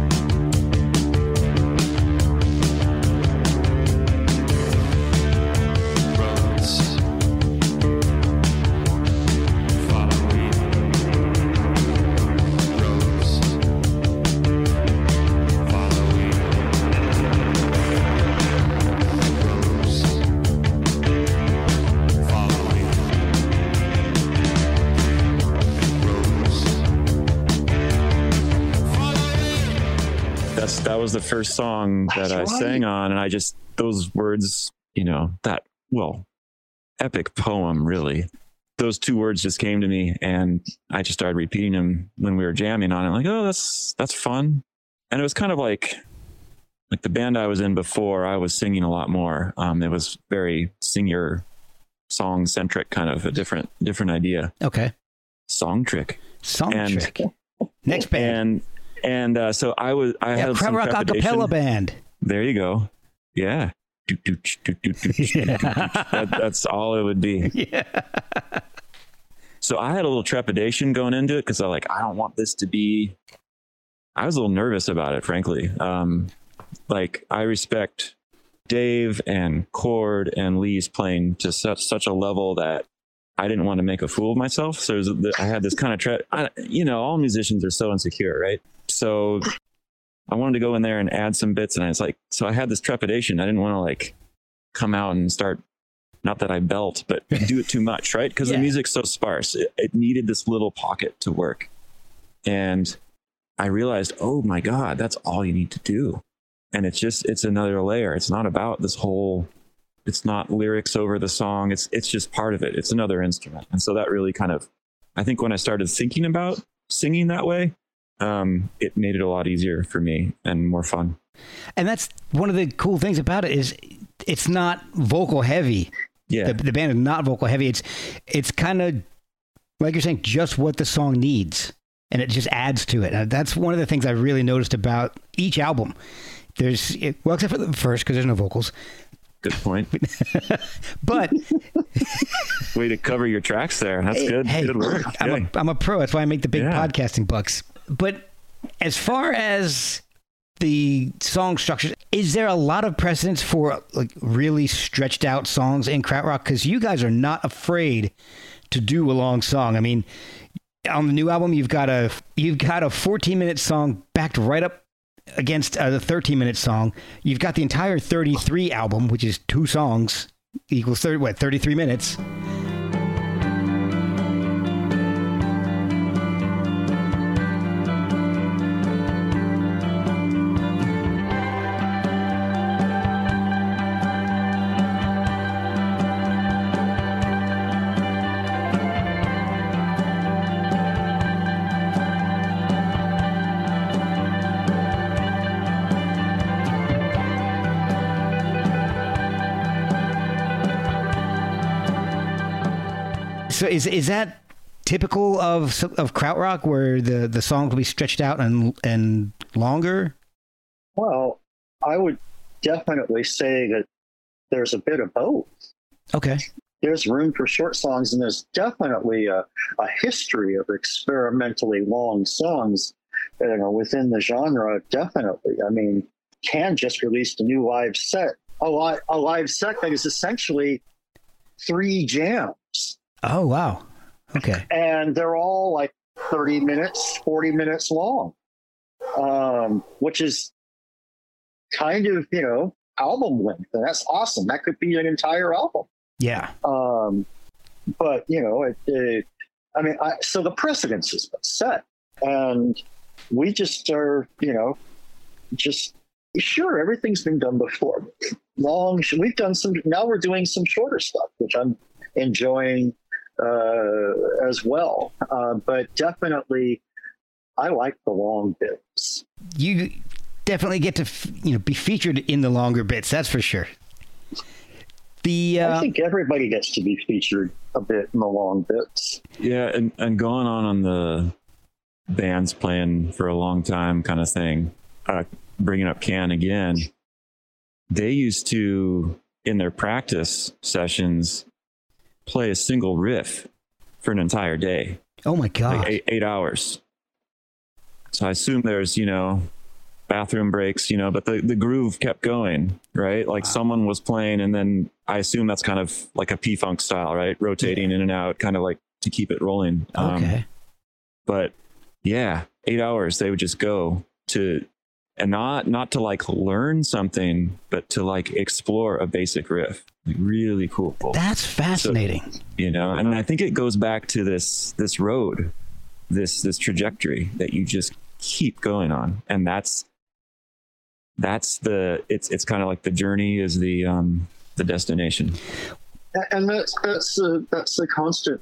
That was the first song that I sang on, and I just, those words, epic poem, really. Those two words just came to me, and I just started repeating them when we were jamming on it. Like, oh, that's fun. And it was kind of like the band I was in before, I was singing a lot more. It was very singer song centric, kind of a different idea. Okay. Song trick. Next band. And so I had some Krautrock acapella band. There you go. Yeah. That's all it would be. Yeah. So I had a little trepidation going into it because I don't want this to be. I was a little nervous about it, frankly. I respect Dave and Cord and Lee's playing to such a level that I didn't want to make a fool of myself. So I had this kind of all musicians are so insecure, right? So I wanted to go in there and add some bits, and so I had this trepidation. I didn't want to come out and start, not that I belt, but do it too much, right? Because the music's so sparse. It needed this little pocket to work. And I realized, oh my God, that's all you need to do. And it's another layer. It's not about this whole, it's not lyrics over the song. It's just part of it. It's another instrument. And so that really kind of, I think when I started thinking about singing that way, it made it a lot easier for me and more fun. And that's one of the cool things about it is it's not vocal heavy. Yeah. The band is not vocal heavy. It's kind of, like you're saying, just what the song needs. And it just adds to it. And that's one of the things I really noticed about each album. Except for the first, because there's no vocals. Good point. But way to cover your tracks there. That's good. Hey, good work. I'm a pro. That's why I make the big podcasting bucks. But as far as the song structure, is there a lot of precedence for really stretched out songs in Krautrock? Because you guys are not afraid to do a long song. I mean, on the new album, you've got a 14-minute song backed right up against the 13-minute song. You've got the entire 33 album, which is 2 songs, equals 33 minutes. So is that typical of Krautrock, where the songs will be stretched out and longer? Well, I would definitely say that there's a bit of both. Okay. There's room for short songs, and there's definitely a history of experimentally long songs, within the genre. Definitely. I mean, Can just released a new live set, a live set that is essentially 3 jams. Oh, wow. Okay. And they're all 30 minutes, 40 minutes long, which is kind of, album length. And that's awesome. That could be an entire album. Yeah. But, so the precedence has been set. And we just are, sure, everything's been done before. We've done now we're doing some shorter stuff, which I'm enjoying as well. But definitely, I like the long bits. I think everybody gets to be featured a bit in the long bits. Yeah, and going on the bands playing for a long time kind of thing, bringing up Can again, they used to, in their practice sessions, play a single riff for an entire day. Oh my God. Like 8 hours. So I assume there's, bathroom breaks, but the groove kept going, right? Like someone was playing, and then I assume that's kind of like a P-Funk style, right? Rotating in and out, kind of like to keep it rolling. Okay. But yeah, 8 hours they would just go to, and not to like learn something, but to like explore a basic riff. Like really cool. That's fascinating. So, and I think it goes back to this road, this trajectory that you just keep going on, and that's it's kind of like the journey is the destination. And that's the constant,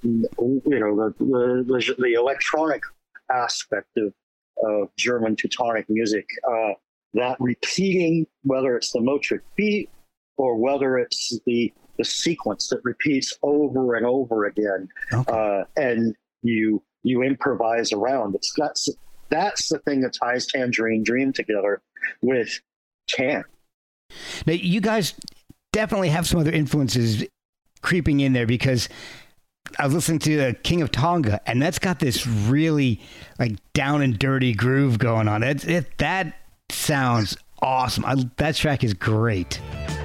the electronic aspect of German Teutonic music, that repeating, whether it's the Motric beat or whether it's the sequence that repeats over and over again. Okay. And you improvise around. That's the thing that ties Tangerine Dream together with Can. Now, you guys definitely have some other influences creeping in there, because I was listening to King of Tonga, and that's got this really like down and dirty groove going on. That sounds awesome. That track is great.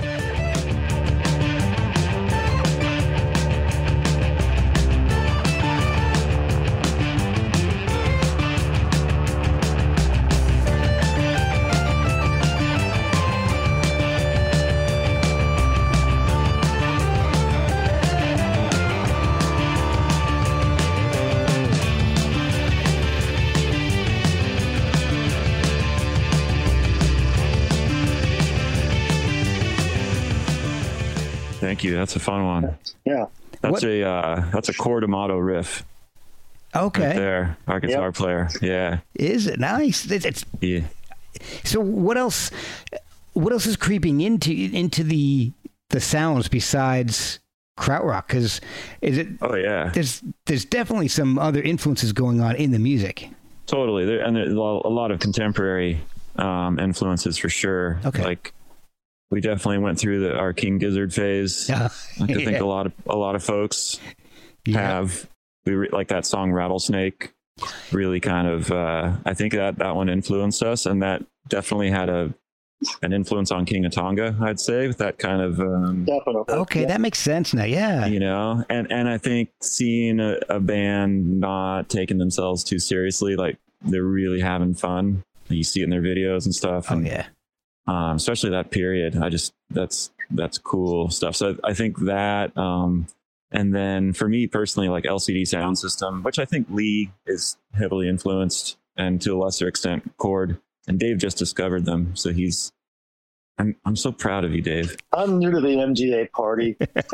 Thank you. That's a fun one. Yeah. That's a Core D'Amato riff. Okay. Right there, our guitar player. Yeah. Is it nice? It's yeah. So what else is creeping into the sounds besides krautrock? Because Oh yeah. There's definitely some other influences going on in the music. Totally. There's a lot of contemporary influences for sure. Okay. Like, we definitely went through our King Gizzard phase. I think a lot of folks have. We like that song Rattlesnake. Really kind of. I think that one influenced us, and that definitely had an influence on King of Tonga. I'd say with that kind of. Definitely. Okay, that makes sense now. Yeah. And I think seeing a band not taking themselves too seriously, like they're really having fun. You see it in their videos and stuff. And, yeah. Especially that period. That's cool stuff. So I think that, and then for me personally, like LCD Sound System, which I think Lee is heavily influenced, and to a lesser extent Chord, and Dave just discovered them. So I'm so proud of you, Dave. I'm new to the MGA party.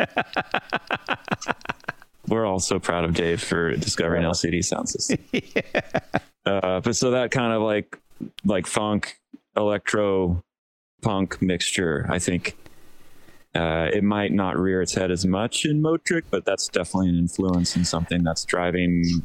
We're all so proud of Dave for discovering LCD Sound System. But so that kind of like funk, electro, punk mixture, I think it might not rear its head as much in Motric, but that's definitely an influence and something that's driving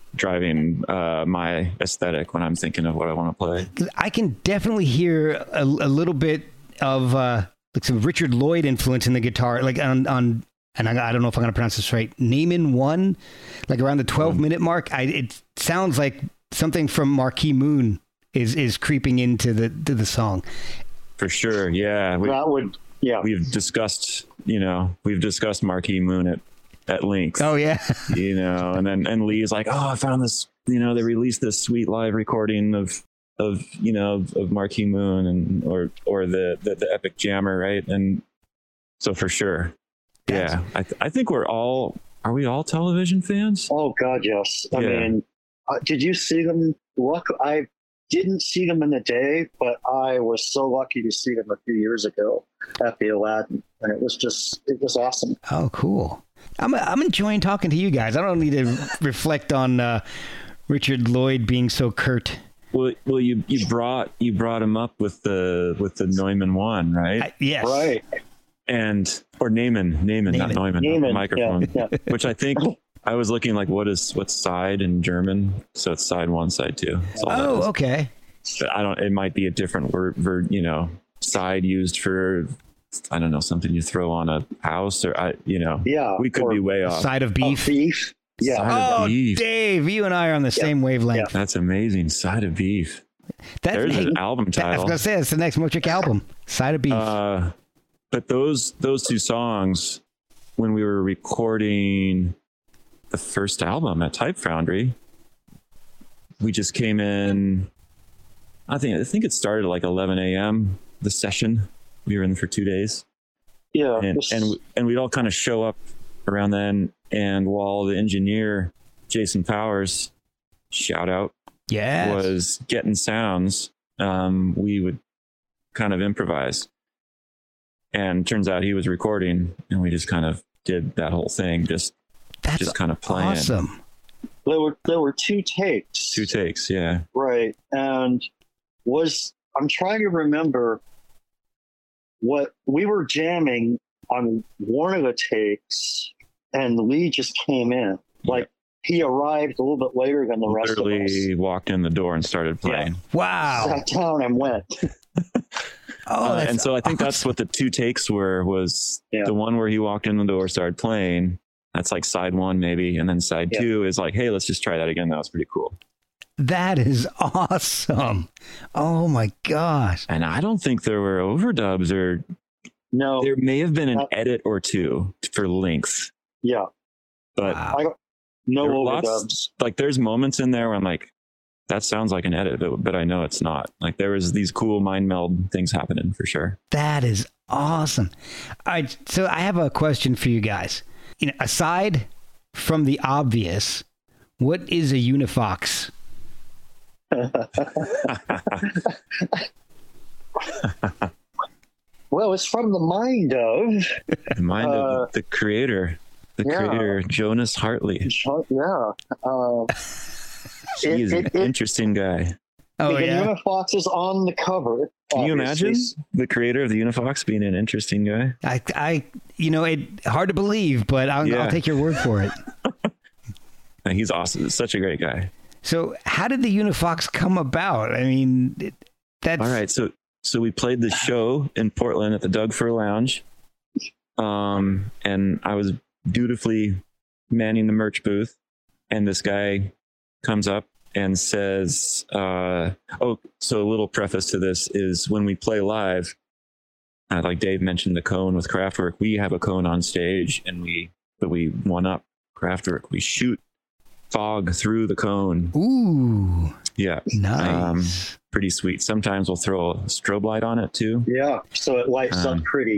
my aesthetic when I'm thinking of what I want to play. I can definitely hear a little bit of like some Richard Lloyd influence in the guitar, like on and I don't know if I'm going to pronounce this right, Naaman 1, like around the 12-minute mark. It sounds like something from Marquee Moon is creeping into the song. For sure, yeah. We've discussed Marquee Moon at length. Oh yeah. And Lee is like, oh, I found this. They released this sweet live recording of Marquee Moon and or the Epic Jammer, right? And so for sure, yeah. I think are we all television fans? Oh God, yes. I mean, did you see them? I didn't see them in the day, but I was so lucky to see them a few years ago at the Aladdin, and it was awesome. Oh, cool. I'm enjoying talking to you guys. I don't need to reflect on Richard Lloyd being so curt. Well, you brought him up with the Neumann 1, right? Yes. Right. or Naaman, not Neumann, Naaman, microphone, yeah. which I think I was looking like what's side in German, so it's side 1, side 2. Oh, okay. But it might be a different word, side used for, I don't know, something you throw on a house, or we could be way off. Side of beef. Beef. Yeah. Side of beef. Dave, you and I are on the same wavelength. That's amazing. Side of beef. There's an album title. I was gonna say it's the next Motric album. Side of beef. But those 2 songs, when we were recording the first album at Type Foundry, we just came in. I think it started at like 11 a.m. the session. We were in for 2 days. Yeah. And we'd all kind of show up around then. And while the engineer, Jason Powers, shout out, was getting sounds, we would kind of improvise. And turns out he was recording, and we just kind of did that whole thing, just kind of playing. Awesome. There were 2 takes. 2 takes, yeah. Right. And I'm trying to remember what we were jamming on one of the takes, and Lee just came in. Like, he arrived a little bit later than the rest of us. Literally walked in the door and started playing. Yeah. Wow. Sat down and went. And so I think that's what the 2 takes was the one where he walked in the door, started playing. That's like side 1 maybe. And then side 2 is like, hey, let's just try that again. That was pretty cool. That is awesome. Oh my gosh. And I don't think there were overdubs, or no. There may have been an edit or 2 for length. Yeah. But no overdubs. Like there's moments in there where I'm like, that sounds like an edit, but I know it's not. Like there was these cool mind meld things happening for sure. That is awesome. All right, so I have a question for you guys. Aside from the obvious, what is a Unifox? Well, it's from the mind of the creator. The creator, Jonas Hartley. Yeah. He's an interesting guy. Oh, the Unifox is on the cover. Can you imagine the creator of the Unifox being an interesting guy? It hard to believe, but I'll take your word for it. He's awesome. Such a great guy. So how did the Unifox come about? I mean, that's... All right. So we played the show in Portland at the Doug Fir Lounge. And I was dutifully manning the merch booth. And this guy comes up and says, so a little preface to this is when we play live, like Dave mentioned the cone with Kraftwerk, we have a cone on stage and we one up Kraftwerk. We shoot fog through the cone. Ooh. Yeah. Nice. Pretty sweet. Sometimes we'll throw a strobe light on it too. Yeah. So it lights up pretty.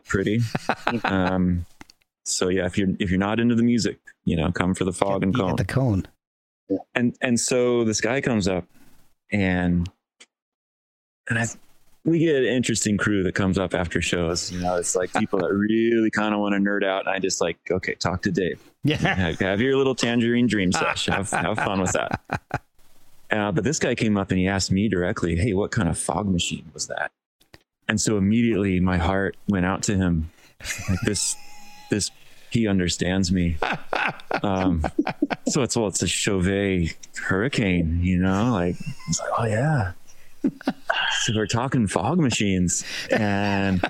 So yeah, if you're not into the music, come for the fog and cone. Get the cone. Yeah. And so this guy comes up and we get an interesting crew that comes up after shows. It's like people that really kind of want to nerd out. And I just like, okay, talk to Dave. Yeah. Have your little tangerine dream sesh. Have fun with that. But this guy came up and he asked me directly, hey, what kind of fog machine was that? And so immediately my heart went out to him. Like this, he understands me. So it's a Chauvet Hurricane, like, it's like, oh yeah. So we're talking fog machines and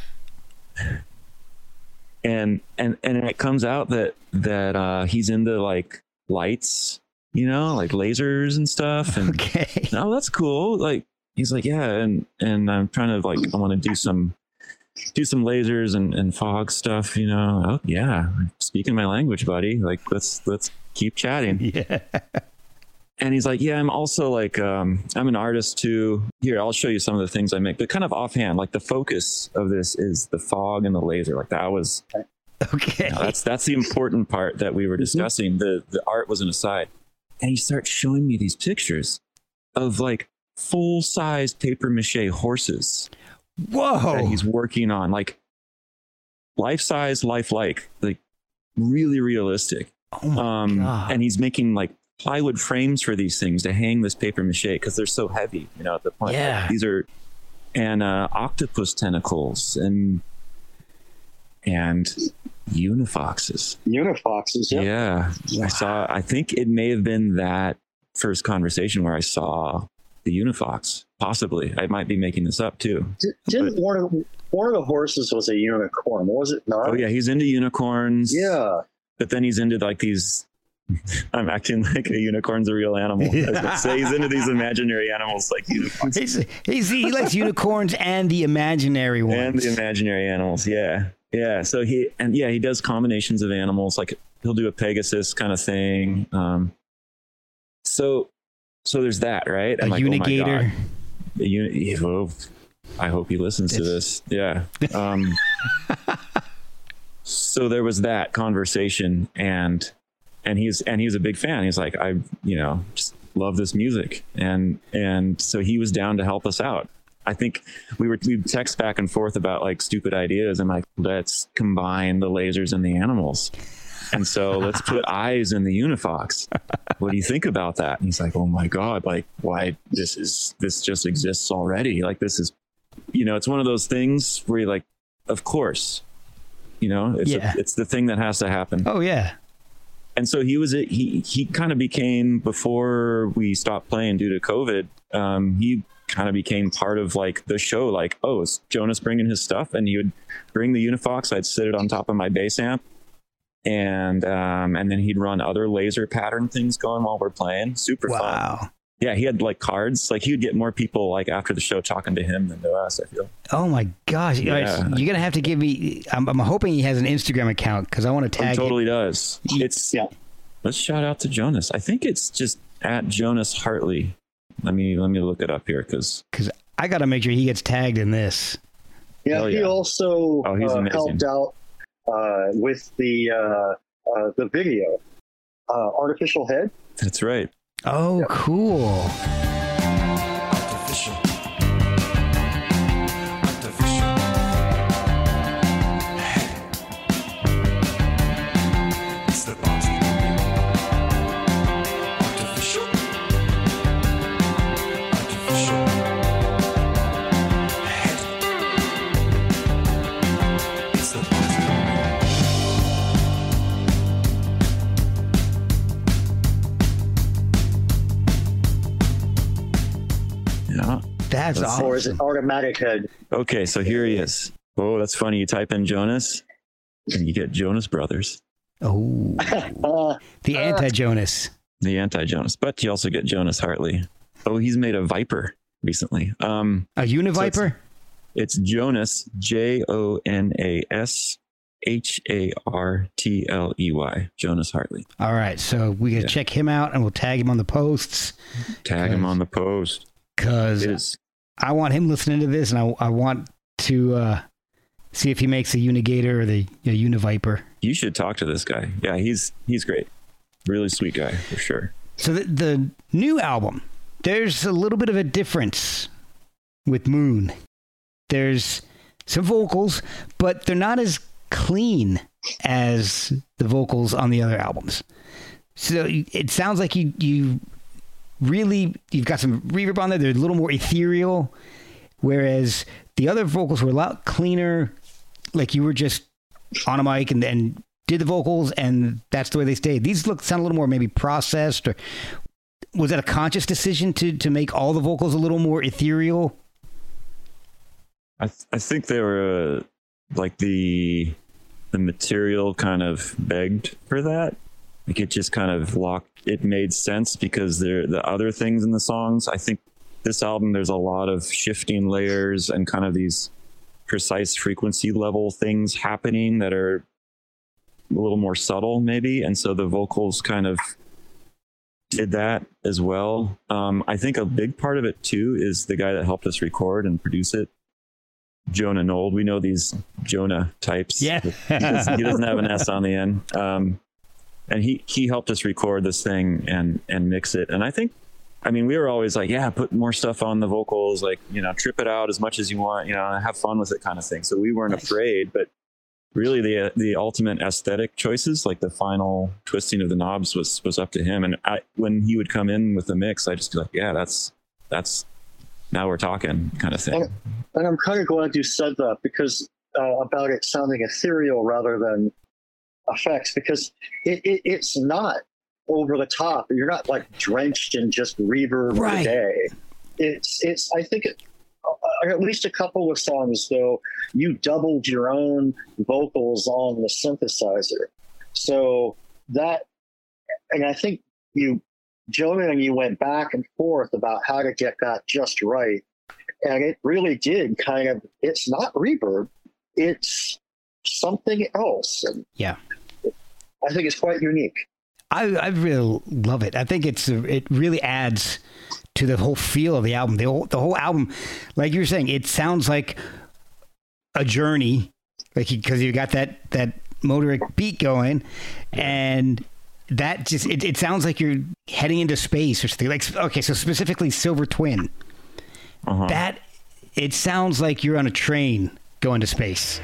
it comes out that he's into like lights, like lasers and stuff. And okay. Oh, that's cool. Like he's like, yeah, and I'm trying to I want to do some lasers and fog stuff, Oh yeah, speaking my language, buddy. Like let's keep chatting. Yeah. And he's like, yeah, I'm also like, I'm an artist too. Here, I'll show you some of the things I make, but kind of offhand, like the focus of this is the fog and the laser. Like that was, okay. That's the important part that we were discussing. The art was an aside. And he starts showing me these pictures of like full-size paper mache horses. Whoa. That he's working on, like life-size, lifelike, like really realistic. Oh my God. And he's making like plywood frames for these things to hang this paper mache because they're so heavy, at the point. Yeah. These are, and octopus tentacles and and Unifoxes. Unifoxes, Yeah. I think it may have been that first conversation where I saw the Unifox. Possibly. I might be making this up too. Didn't one of the horses was a unicorn, was it not? Oh yeah, he's into unicorns. Yeah. But then he's into like these, I'm acting like a unicorn's a real animal. I was going to say he's into these imaginary animals like unicorns. He likes unicorns and the imaginary ones. And the imaginary animals, yeah. Yeah, so he does combinations of animals, like he'll do a Pegasus kind of thing. So there's that, right? A unigator. I hope he listens to this. Yeah. So there was that conversation, and he's a big fan. He's like, I just love this music, and so he was down to help us out. I think we'd text back and forth about like stupid ideas, and like, let's combine the lasers and the animals. And so let's put eyes in the Unifox. What do you think about that? And he's like, oh my God, like why this just exists already. Like this is, it's one of those things where you're like, of course, it's the thing that has to happen. Oh yeah. And so he kind of became, before we stopped playing due to COVID, he kind of became part of like the show. Like, oh, is Jonas bringing his stuff? And he would bring the Unifox. I'd sit it on top of my bass amp. And then he'd run other laser pattern things going while we're playing. Super fun. Yeah, he had like cards. Like he would get more people like after the show talking to him than to us, I feel. Oh my gosh. Yeah. You're going to have to give me, I'm hoping he has an Instagram account because I want to tag He totally does. Let's shout out to Jonas. I think it's just at Jonas Hartley. Let me look it up here because I got to make sure he gets tagged in this. Yeah, he also helped out with the video, Artificial Head. That's right. Oh, cool. Artificial head. It's the party. Artificial head. It's the party. Yeah. That's awesome. Or is it Automatic Head? Okay, so here he is. Oh, that's funny. You type in Jonas and you get Jonas Brothers. Oh, the anti-Jonas. The anti-Jonas. But you also get Jonas Hartley. Oh, he's made a Viper recently. A Univiper? So it's Jonas, JONAS HARTLEY. Jonas Hartley. All right, so we can check him out and we'll tag him on the posts. Tag him on the post. Because I want him listening to this, and I want to see if he makes a Unigator or the Univiper. You should talk to this guy. Yeah, he's great. Really sweet guy, for sure. So the new album, there's a little bit of a difference with Moon. There's some vocals, but they're not as clean as the vocals on the other albums. So it sounds like you've got some reverb on there. They're a little more ethereal, whereas the other vocals were a lot cleaner. Like you were just on a mic and did the vocals, and that's the way they stayed. These sound a little more maybe processed, or was that a conscious decision to make all the vocals a little more ethereal? I think they were like the material kind of begged for that. Like it just kind of it made sense because the other things in the songs. I think this album, there's a lot of shifting layers and kind of these precise frequency level things happening that are a little more subtle maybe. And so the vocals kind of did that as well. I think a big part of it too is the guy that helped us record and produce it, Jonah Nold. We know these Jonah types. Yeah. he doesn't have an S on the end. And he helped us record this thing and mix it. And we were always like, yeah, put more stuff on the vocals, like, trip it out as much as you want, have fun with it kind of thing. So we weren't afraid, but really the ultimate aesthetic choices, like the final twisting of the knobs was up to him. And when he would come in with the mix, I just be like, yeah, that's now we're talking kind of thing. And I'm kind of glad you said that, because about it sounding ethereal rather than effects, because it's not over the top. You're not like drenched in just reverb Right. today. It's I think at least a couple of songs though, you doubled your own vocals on the synthesizer. So that, and I think Jonah and you went back and forth about how to get that just right. And it really did kind of, it's not reverb, it's something else. And Yeah. I think it's quite unique. I really love it. I think it really adds to the whole feel of the album. The whole album, like you were saying, it sounds like a journey, like because you got that motoric beat going, and that just it sounds like you're heading into space or something. Like, okay, so specifically Silver Twin, that it sounds like you're on a train going to space.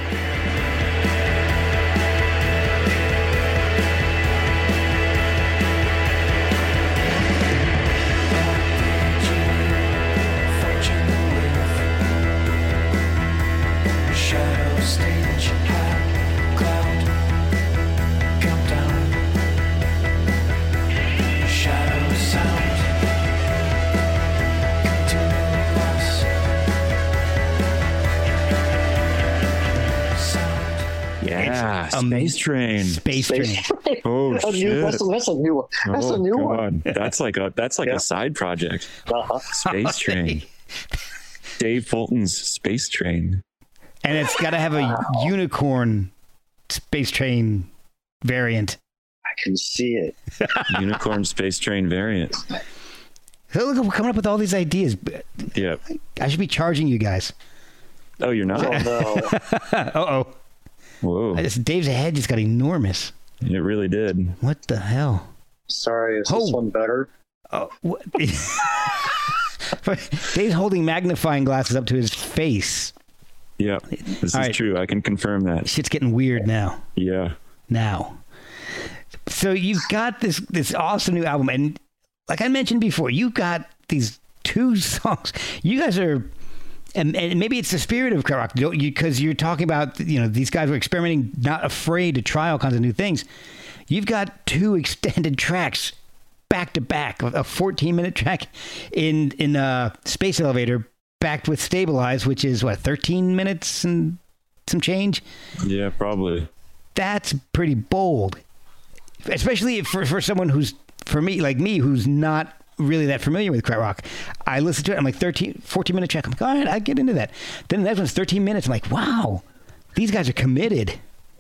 Yeah, Space Train. Space Train. Oh shit! That's a new one. That's a new one. That's like a side project. Space Train. Dave Fulton's Space Train. And it's got to have a unicorn Space Train variant. I can see it. Unicorn Space Train variant. So look, we're coming up with all these ideas. Yeah. I should be charging you guys. Oh, you're not? Oh no. Uh-oh. Whoa. Dave's head just got enormous. It really did. What the hell? Sorry, is Oh. this one better? Oh, what? Dave's holding magnifying glasses up to his face. Yeah, this All is right. true. I can confirm that. Shit's getting weird now. Yeah. So you've got this awesome new album, and like I mentioned before, you've got these 2 songs. You guys are, and maybe it's the spirit of rock, because you're talking about, these guys were experimenting, not afraid to try all kinds of new things. You've got 2 extended tracks back to back, a 14-minute track in Space Elevator, backed with Stabilize, which is 13 minutes and some change. Yeah, probably. That's pretty bold, especially for someone who's, for me, like me, who's not really that familiar with krautrock. I listen to it, I'm like 14-minute track. I'm like, all right, I get into that. Then the next one's 13 minutes. I'm like, wow, these guys are committed.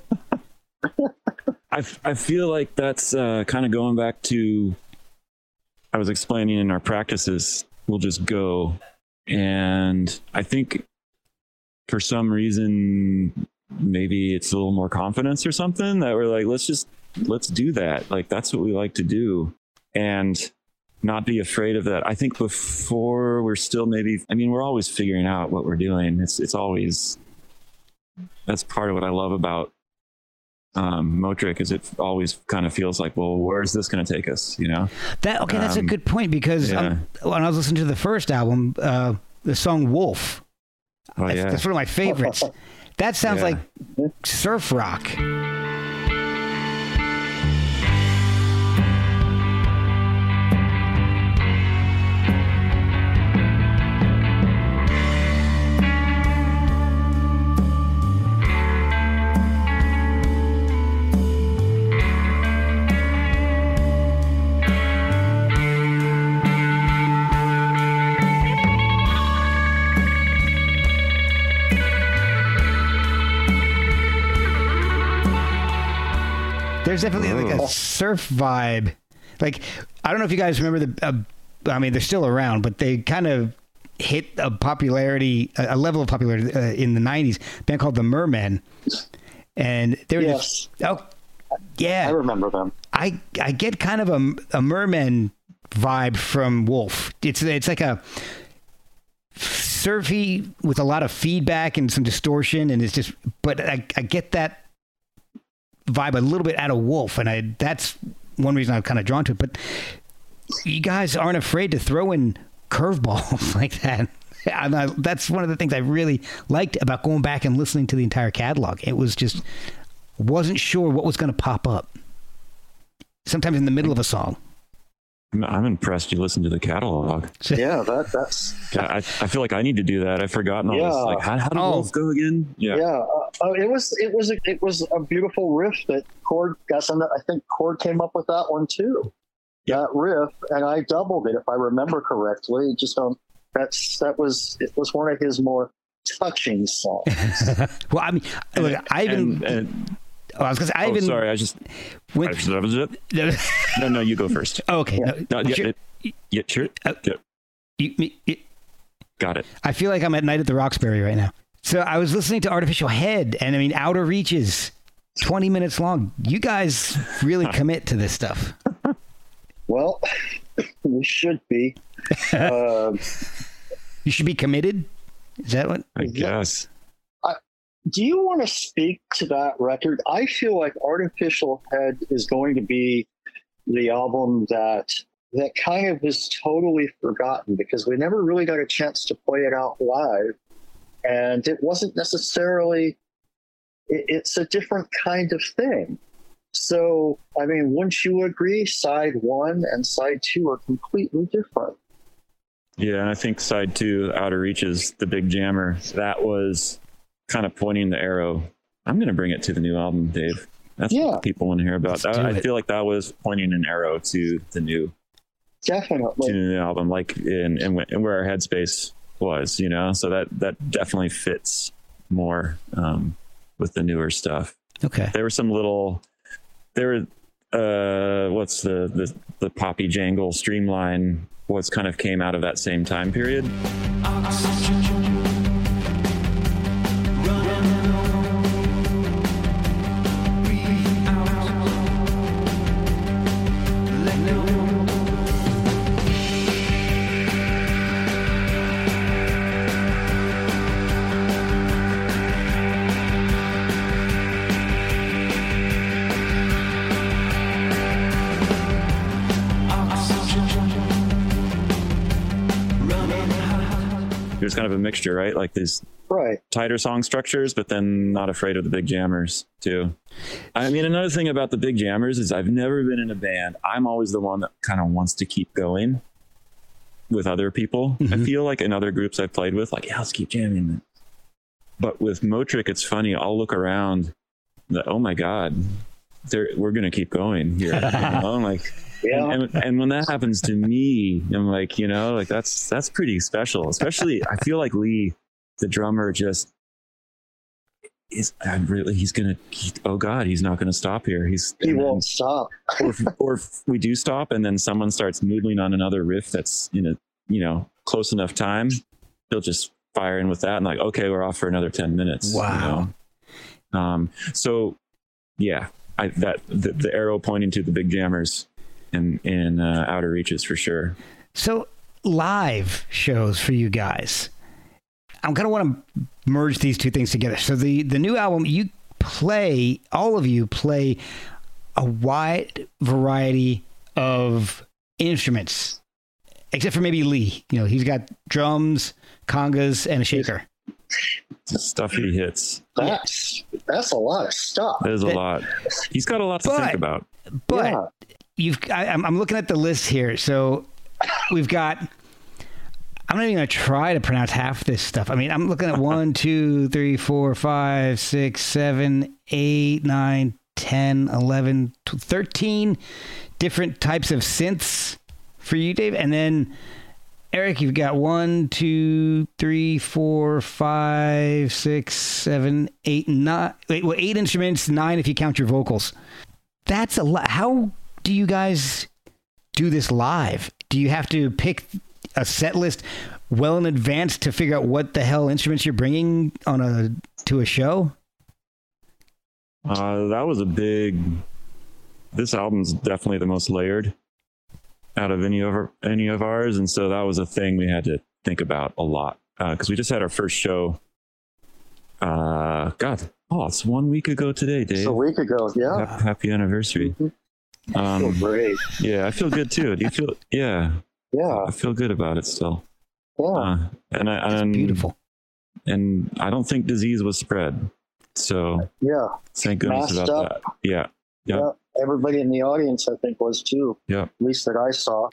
I feel like that's kind of going back to, I was explaining in our practices, we'll just go. And I think for some reason, maybe it's a little more confidence or something that we're like, let's do that. Like, that's what we like to do. And not be afraid of that. I think before we're still we're always figuring out what we're doing. It's always, that's part of what I love about Motric, is it always kind of feels like, well, where's this going to take us? That's a good point, because yeah. when I was listening to the first album, the song Wolf, Oh, yeah. that's one of my favorites. That sounds Yeah. like surf rock. There's definitely like a surf vibe. Like, I don't know if you guys remember they're still around, but they kind of hit a level of popularity in the 90s. A band called the Mermen. And they were Yes. yeah. I remember them. I get kind of a Mermen vibe from Wolf. It's like a surfy with a lot of feedback and some distortion, and it's just, but I get that vibe a little bit out of Wolf, and that's one reason I'm kind of drawn to it. But you guys aren't afraid to throw in curveballs like that. That's one of the things I really liked about going back and listening to the entire catalog. It was just, wasn't sure what was going to pop up. Sometimes in the middle of a song. I'm impressed you listened to the catalog. Yeah, that's. Yeah, I feel like I need to do that. I've forgotten all this. Like, how did Wolf go again? Yeah. It was a beautiful riff that Cord got. I think Cord came up with that one too. Yep. That riff, and I doubled it if I remember correctly. Just it was one of his more touching songs. Well, I mean, I was gonna say, sorry, I just. No, you go first. Okay. Sure. Got it. I feel like I'm at Night at the Roxbury right now. So I was listening to Artificial Head, and I mean, Outer Reaches, 20 minutes long. You guys really commit to this stuff. Well, we should be. You should be committed? Is that what? I guess. Do you want to speak to that record? I feel like Artificial Head is going to be the album that kind of is totally forgotten because we never really got a chance to play it out live. And it wasn't necessarily, it's a different kind of thing. So, I mean, wouldn't you agree? Side 1 and side 2 are completely different. Yeah, and I think side 2, Outer Reaches, the big jammer, that was kind of pointing the arrow. I'm going to bring it to the new album, Dave. That's what people want to hear about. I feel like that was pointing an arrow to the new, definitely, to the new album, like in where our headspace was, you know. So that definitely fits more with the newer stuff. Okay, there were some little, what's the Poppy Jangle Streamline? What's kind of came out of that same time period. There's kind of a mixture, right? Like these tighter song structures, but then not afraid of the big jammers too. I mean, another thing about the big jammers is I've never been in a band. I'm always the one that kind of wants to keep going with other people. Mm-hmm. I feel like in other groups I've played with, like, yeah, let's keep jamming. But with Motric, it's funny. I'll look around, oh my God, we're going to keep going here. You know? Like, yeah. And when that happens to me, I'm like, you know, like that's pretty special. Especially, I feel like Lee, the drummer, he's not going to stop here. He won't stop. or if we do stop and then someone starts noodling on another riff that's in a, you know, close enough time, he'll just fire in with that and like, okay, we're off for another 10 minutes. Wow. You know? So yeah, the arrow pointing to the big jammers in Outer Reaches for sure. So live shows for you guys, I'm going to want to merge these two things together. So the new album, all of you play a wide variety of instruments, except for maybe Lee. You know, he's got drums, congas, and a shaker. Stuff he hits. That's a lot of stuff. There's a lot. He's got a lot to think about. But I'm looking at the list here. So we've got, I'm not even going to try to pronounce half this stuff. I mean, I'm looking at 1, 2, 3, 4, 5, 6, 7, 8, 9, 10, 11, 13 different types of synths for you, Dave. And then Eric, you've got 1, 2, 3, 4, 5, 6, 7, 8, 9. Wait, 8 instruments, 9 if you count your vocals. That's a lot. How do you guys do this live? Do you have to pick a set list well in advance to figure out what the hell instruments you're bringing to a show? That was this album's definitely the most layered out of any of ours, and so that was a thing we had to think about a lot because we just had our first show. It's 1 week ago today, Dave. It's a week ago, yeah. Happy anniversary. Mm-hmm. I feel great. Yeah, I feel good too. Do you feel? Yeah. Yeah. I feel good about it still. And It's beautiful. And I don't think disease was spread. So Yeah. thank goodness Masked about up. that. Yeah. Yep. Yeah. Everybody in the audience, I think, was too. Yeah. At least that I saw.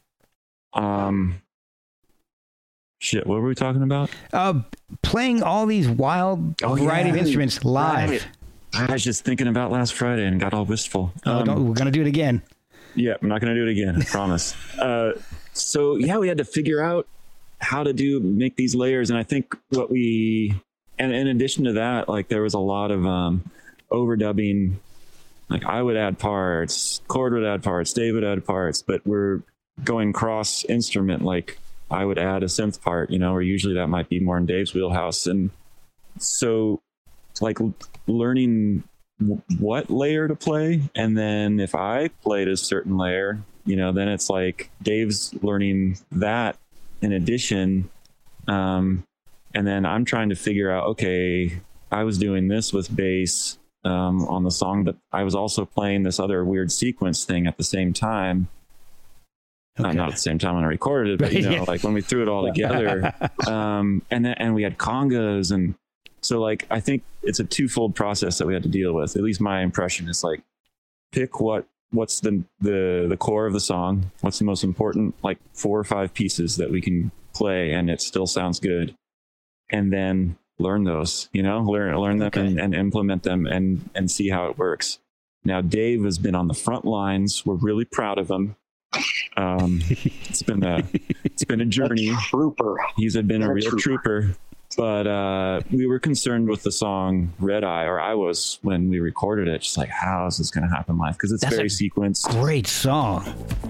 Shit, what were we talking about? Playing all these wild variety of instruments live. Right. I was just thinking about last Friday and got all wistful. We're going to do it again. Yeah, I'm not going to do it again. I promise. So yeah, we had to figure out how to make these layers. And I think and in addition to that, like there was a lot of overdubbing. Like I would add parts, Cord would add parts, Dave would add parts, but we're going cross instrument. Like I would add a synth part, or usually that might be more in Dave's wheelhouse. And so like learning what layer to play. And then if I played a certain layer, then it's like Dave's learning that in addition. And then I'm trying to figure out, okay, I was doing this with bass on the song, but I was also playing this other weird sequence thing at the same time. Okay. Not at the same time when I recorded it, but like when we threw it all together, and we had congas, and so like I think it's a twofold process that we had to deal with. At least my impression is like pick what's the core of the song, what's the most important like 4 or 5 pieces that we can play and it still sounds good, and then learn those, learn them Okay. and implement them and see how it works. Now Dave has been on the front lines. We're really proud of him. It's been a journey. A trooper. He's been a real trooper. But we were concerned with the song Red Eye, or I was when we recorded it, just like, how is this going to happen live? Because it's That's very a sequenced. Great song.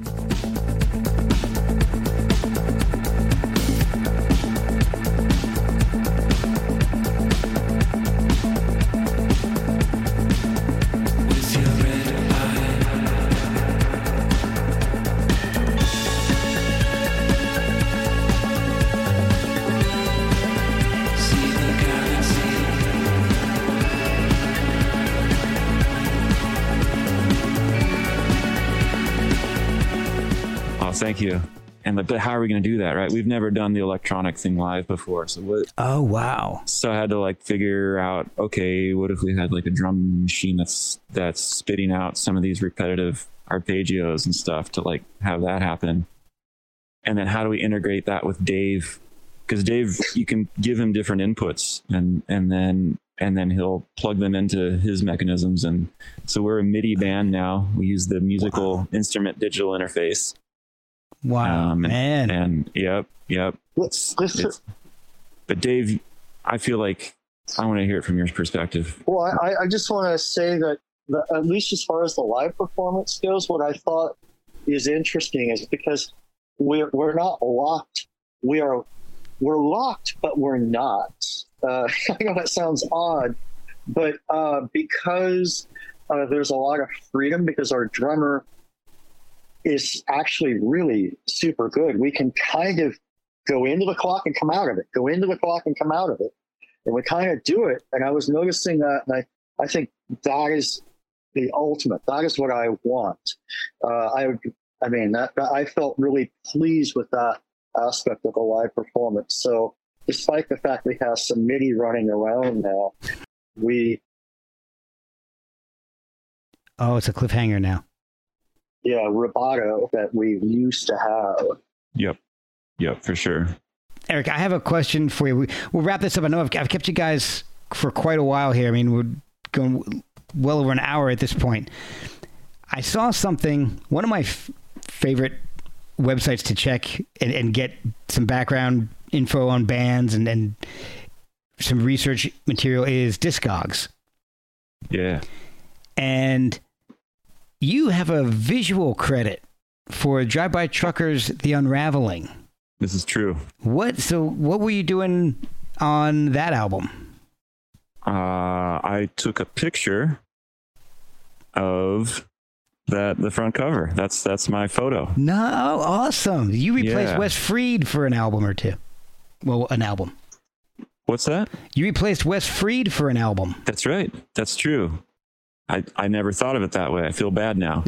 With your red eye. See the galaxy. Oh, thank you. But how are we going to do that, right? We've never done the electronic thing live before. So Oh, wow. I had to like figure out, okay, what if we had like a drum machine that's spitting out some of these repetitive arpeggios and stuff to like have that happen. And then how do we integrate that with Dave? Because Dave, you can give him different inputs and then he'll plug them into his mechanisms. And so we're a MIDI band now. We use the musical instrument digital interface. Wow, man. And yep. But Dave, I feel like I want to hear it from your perspective. Well, I just want to say that at least as far as the live performance goes, what I thought is interesting is because we're not locked. We're locked, but we're not. I know that sounds odd, but because there's a lot of freedom, because our drummer is actually really super good. We can kind of go into the clock and come out of it, go into the clock and come out of it. And we kind of do it. And I was noticing that, and I think that is the ultimate. That is what I want. I felt really pleased with that aspect of a live performance. So despite the fact we have some MIDI running around now, it's a cliffhanger now. rubato that we used to have. Yep, for sure. Eric, I have a question for you. We'll wrap this up. I know I've kept you guys for quite a while here. I mean, we're going well over an hour at this point. I saw something, one of my favorite websites to check and get some background info on bands and some research material is Discogs. Yeah. And you have a visual credit for Drive By Truckers' The Unraveling. This is true. What were you doing on that album? I took a picture of the front cover. That's my photo. No, awesome. You replaced Wes Freed for an album or two. Well, an album. What's that? You replaced Wes Freed for an album. That's right. That's true. I never thought of it that way. I feel bad now.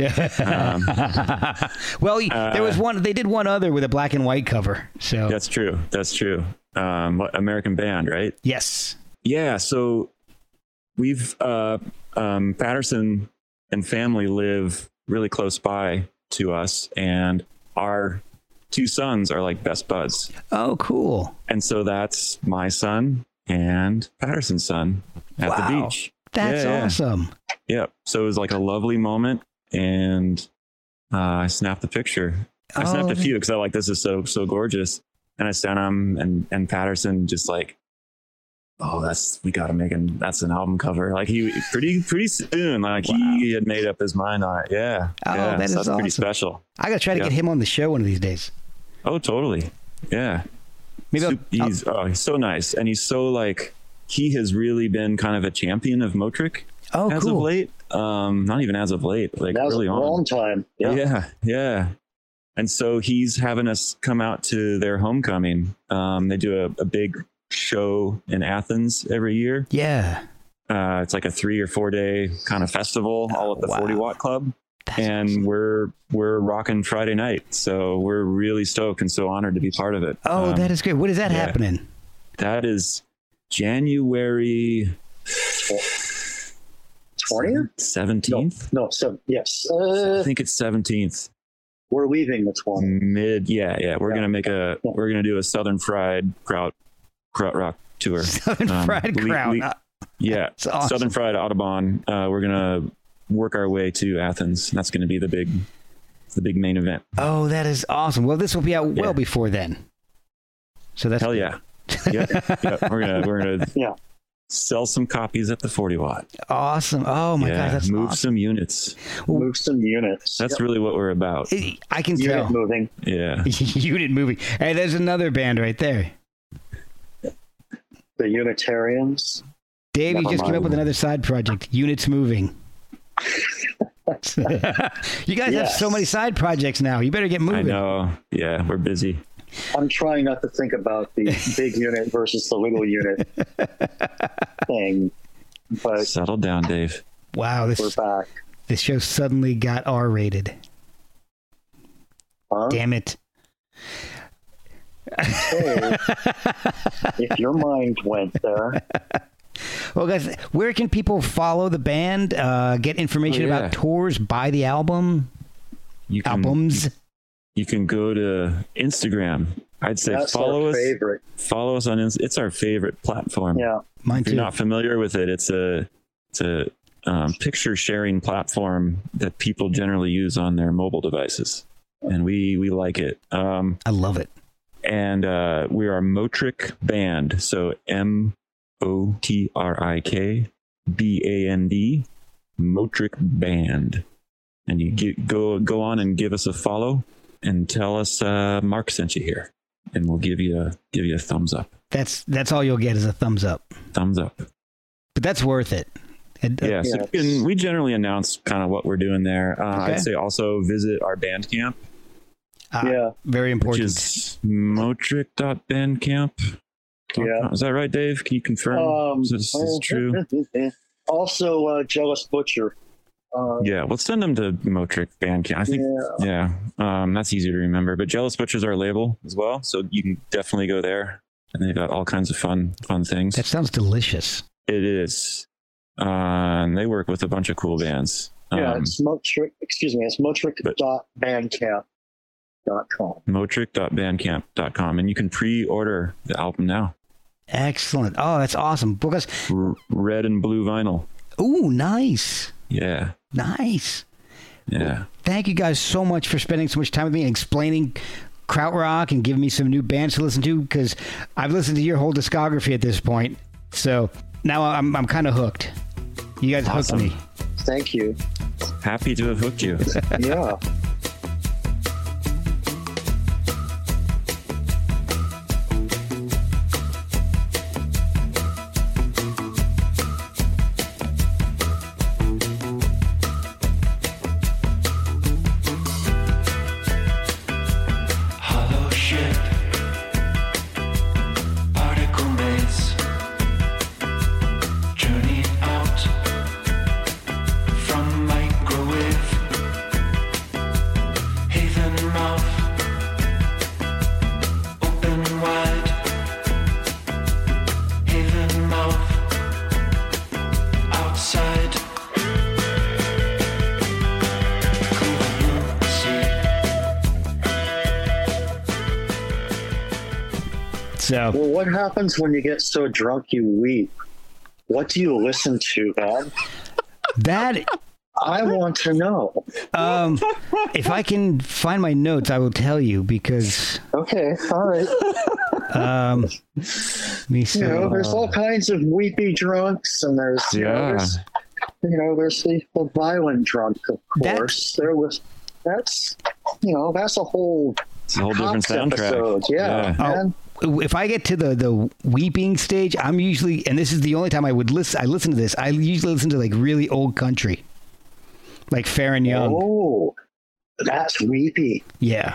Well, there was one. They did one other with a black and white cover. So That's true. American Band, right? yes. Yeah. So we've Patterson and family live really close by to us, and our two sons are like best buds. Oh, cool. And so that's my son and Patterson's son at the beach. That's awesome. Yep. So it was like a lovely moment, and I snapped the picture. I snapped a few because I like, this is so gorgeous, and I sent them, and Patterson just like, oh, we got to make him. That's an album cover. Like he pretty soon, like he had made up his mind on it. Yeah. Oh, yeah. that is that's awesome. Pretty special. I got to try to get him on the show one of these days. Oh, totally. Yeah. Maybe he's so nice, and he's so like, he has really been kind of a champion of Motric as of late. Not even as of late, like early on. A long time. Yeah. And so he's having us come out to their homecoming. They do a big show in Athens every year. Yeah. It's like a 3 or 4 day kind of festival, all at the 40 Watt Club. And we're rocking Friday night. So we're really stoked and so honored to be part of it. Oh, that is great. What is that happening? That is January 20th? 17th? Yes. I think it's 17th. We're leaving the 20th. We're gonna do a Southern Fried Kraut Rock tour. Southern Fried Kraut. Awesome. Southern Fried Audubon. We're gonna work our way to Athens. That's gonna be the big main event. Oh, that is awesome. Well, this will be out well before then. So that's hell yeah. Yeah. We're gonna sell some copies at the 40 Watt. Awesome. Oh my God, that's move awesome. some units. Move some units. That's really what we're about. I can Unit tell. moving. Yeah. Unit moving. Hey, there's another band right there. The Unitarians. Dave, you just came up with another side project. Units moving. You guys have so many side projects now. You better get moving. I know. Yeah, we're busy. I'm trying not to think about the big unit versus the little unit thing, but Settle down, Dave. Wow, we're back. This show suddenly got R-rated. Huh? Damn it. Hey, if your mind went there. Well, guys, where can people follow the band, get information about tours, buy the album, albums? You can go to Instagram. I'd say follow us. Favorite. Follow us on it's our favorite platform. Yeah, mine too. If you're not familiar with it, it's a picture sharing platform that people generally use on their mobile devices, and we like it. I love it. And we are Motric Band, so MOTRIK BAND, Motric Band, and you go on and give us a follow. And tell us Mark sent you here, and we'll give you a thumbs up. That's all you'll get is a thumbs up. Thumbs up. But that's worth it. So we generally announce kind of what we're doing there. I'd say also visit our Bandcamp. Very important. Which is motric.bandcamp. Yeah. Is that right, Dave? Can you confirm this is true? Also, Jealous Butcher. Let's send them to Motric Bandcamp. I think, that's easy to remember. But Jealous Butcher's our label as well, so you can definitely go there. And they've got all kinds of fun things. That sounds delicious. It is. And they work with a bunch of cool bands. It's Motric. Excuse me. It's motric.bandcamp.com. Motric.bandcamp.com, and you can pre-order the album now. Excellent. Oh, that's awesome. Because red and blue vinyl. Ooh, nice. Yeah. Nice. Yeah. Well, thank you guys so much for spending so much time with me and explaining krautrock and giving me some new bands to listen to, because I've listened to your whole discography at this point. So now I'm kind of hooked. You guys hooked me. Thank you. Happy to have hooked you. Yeah. So Well, what happens when you get so drunk you weep? What do you listen to, man? that, I want to know. if I can find my notes, I will tell you because Okay, all right. let me see. You know, there's all kinds of weepy drunks, and there's there's the violent drunk, of course. That's a whole It's a whole different Cops soundtrack. episode. Yeah, man. If I get to the weeping stage, I'm usually, and this is the only time I listen to this. I usually listen to like really old country, like Fair and Young. Oh, that's weepy. Yeah.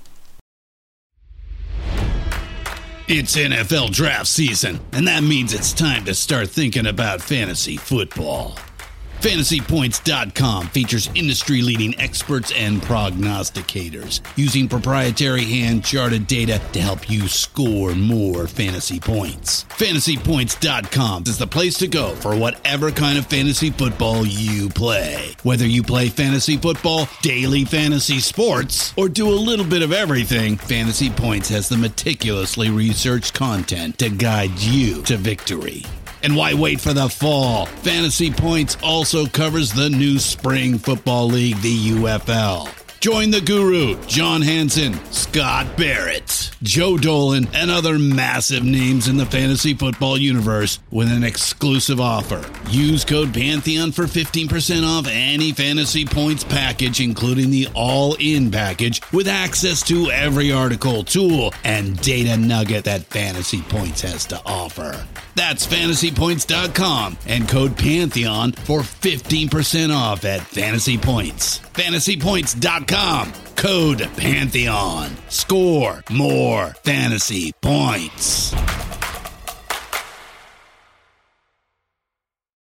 It's NFL draft season, and that means it's time to start thinking about fantasy football. FantasyPoints.com features industry-leading experts and prognosticators using proprietary hand-charted data to help you score more fantasy points. FantasyPoints.com is the place to go for whatever kind of fantasy football you play. Whether you play fantasy football, daily fantasy sports, or do a little bit of everything, Fantasy Points has the meticulously researched content to guide you to victory. And why wait for the fall? Fantasy Points also covers the new spring football league, the UFL. Join the guru, John Hansen, Scott Barrett, Joe Dolan, and other massive names in the fantasy football universe with an exclusive offer. Use code Pantheon for 15% off any Fantasy Points package, including the all-in package, with access to every article, tool, and data nugget that Fantasy Points has to offer. That's FantasyPoints.com and code Pantheon for 15% off at Fantasy Points. FantasyPoints.com, code Pantheon. Score more fantasy points.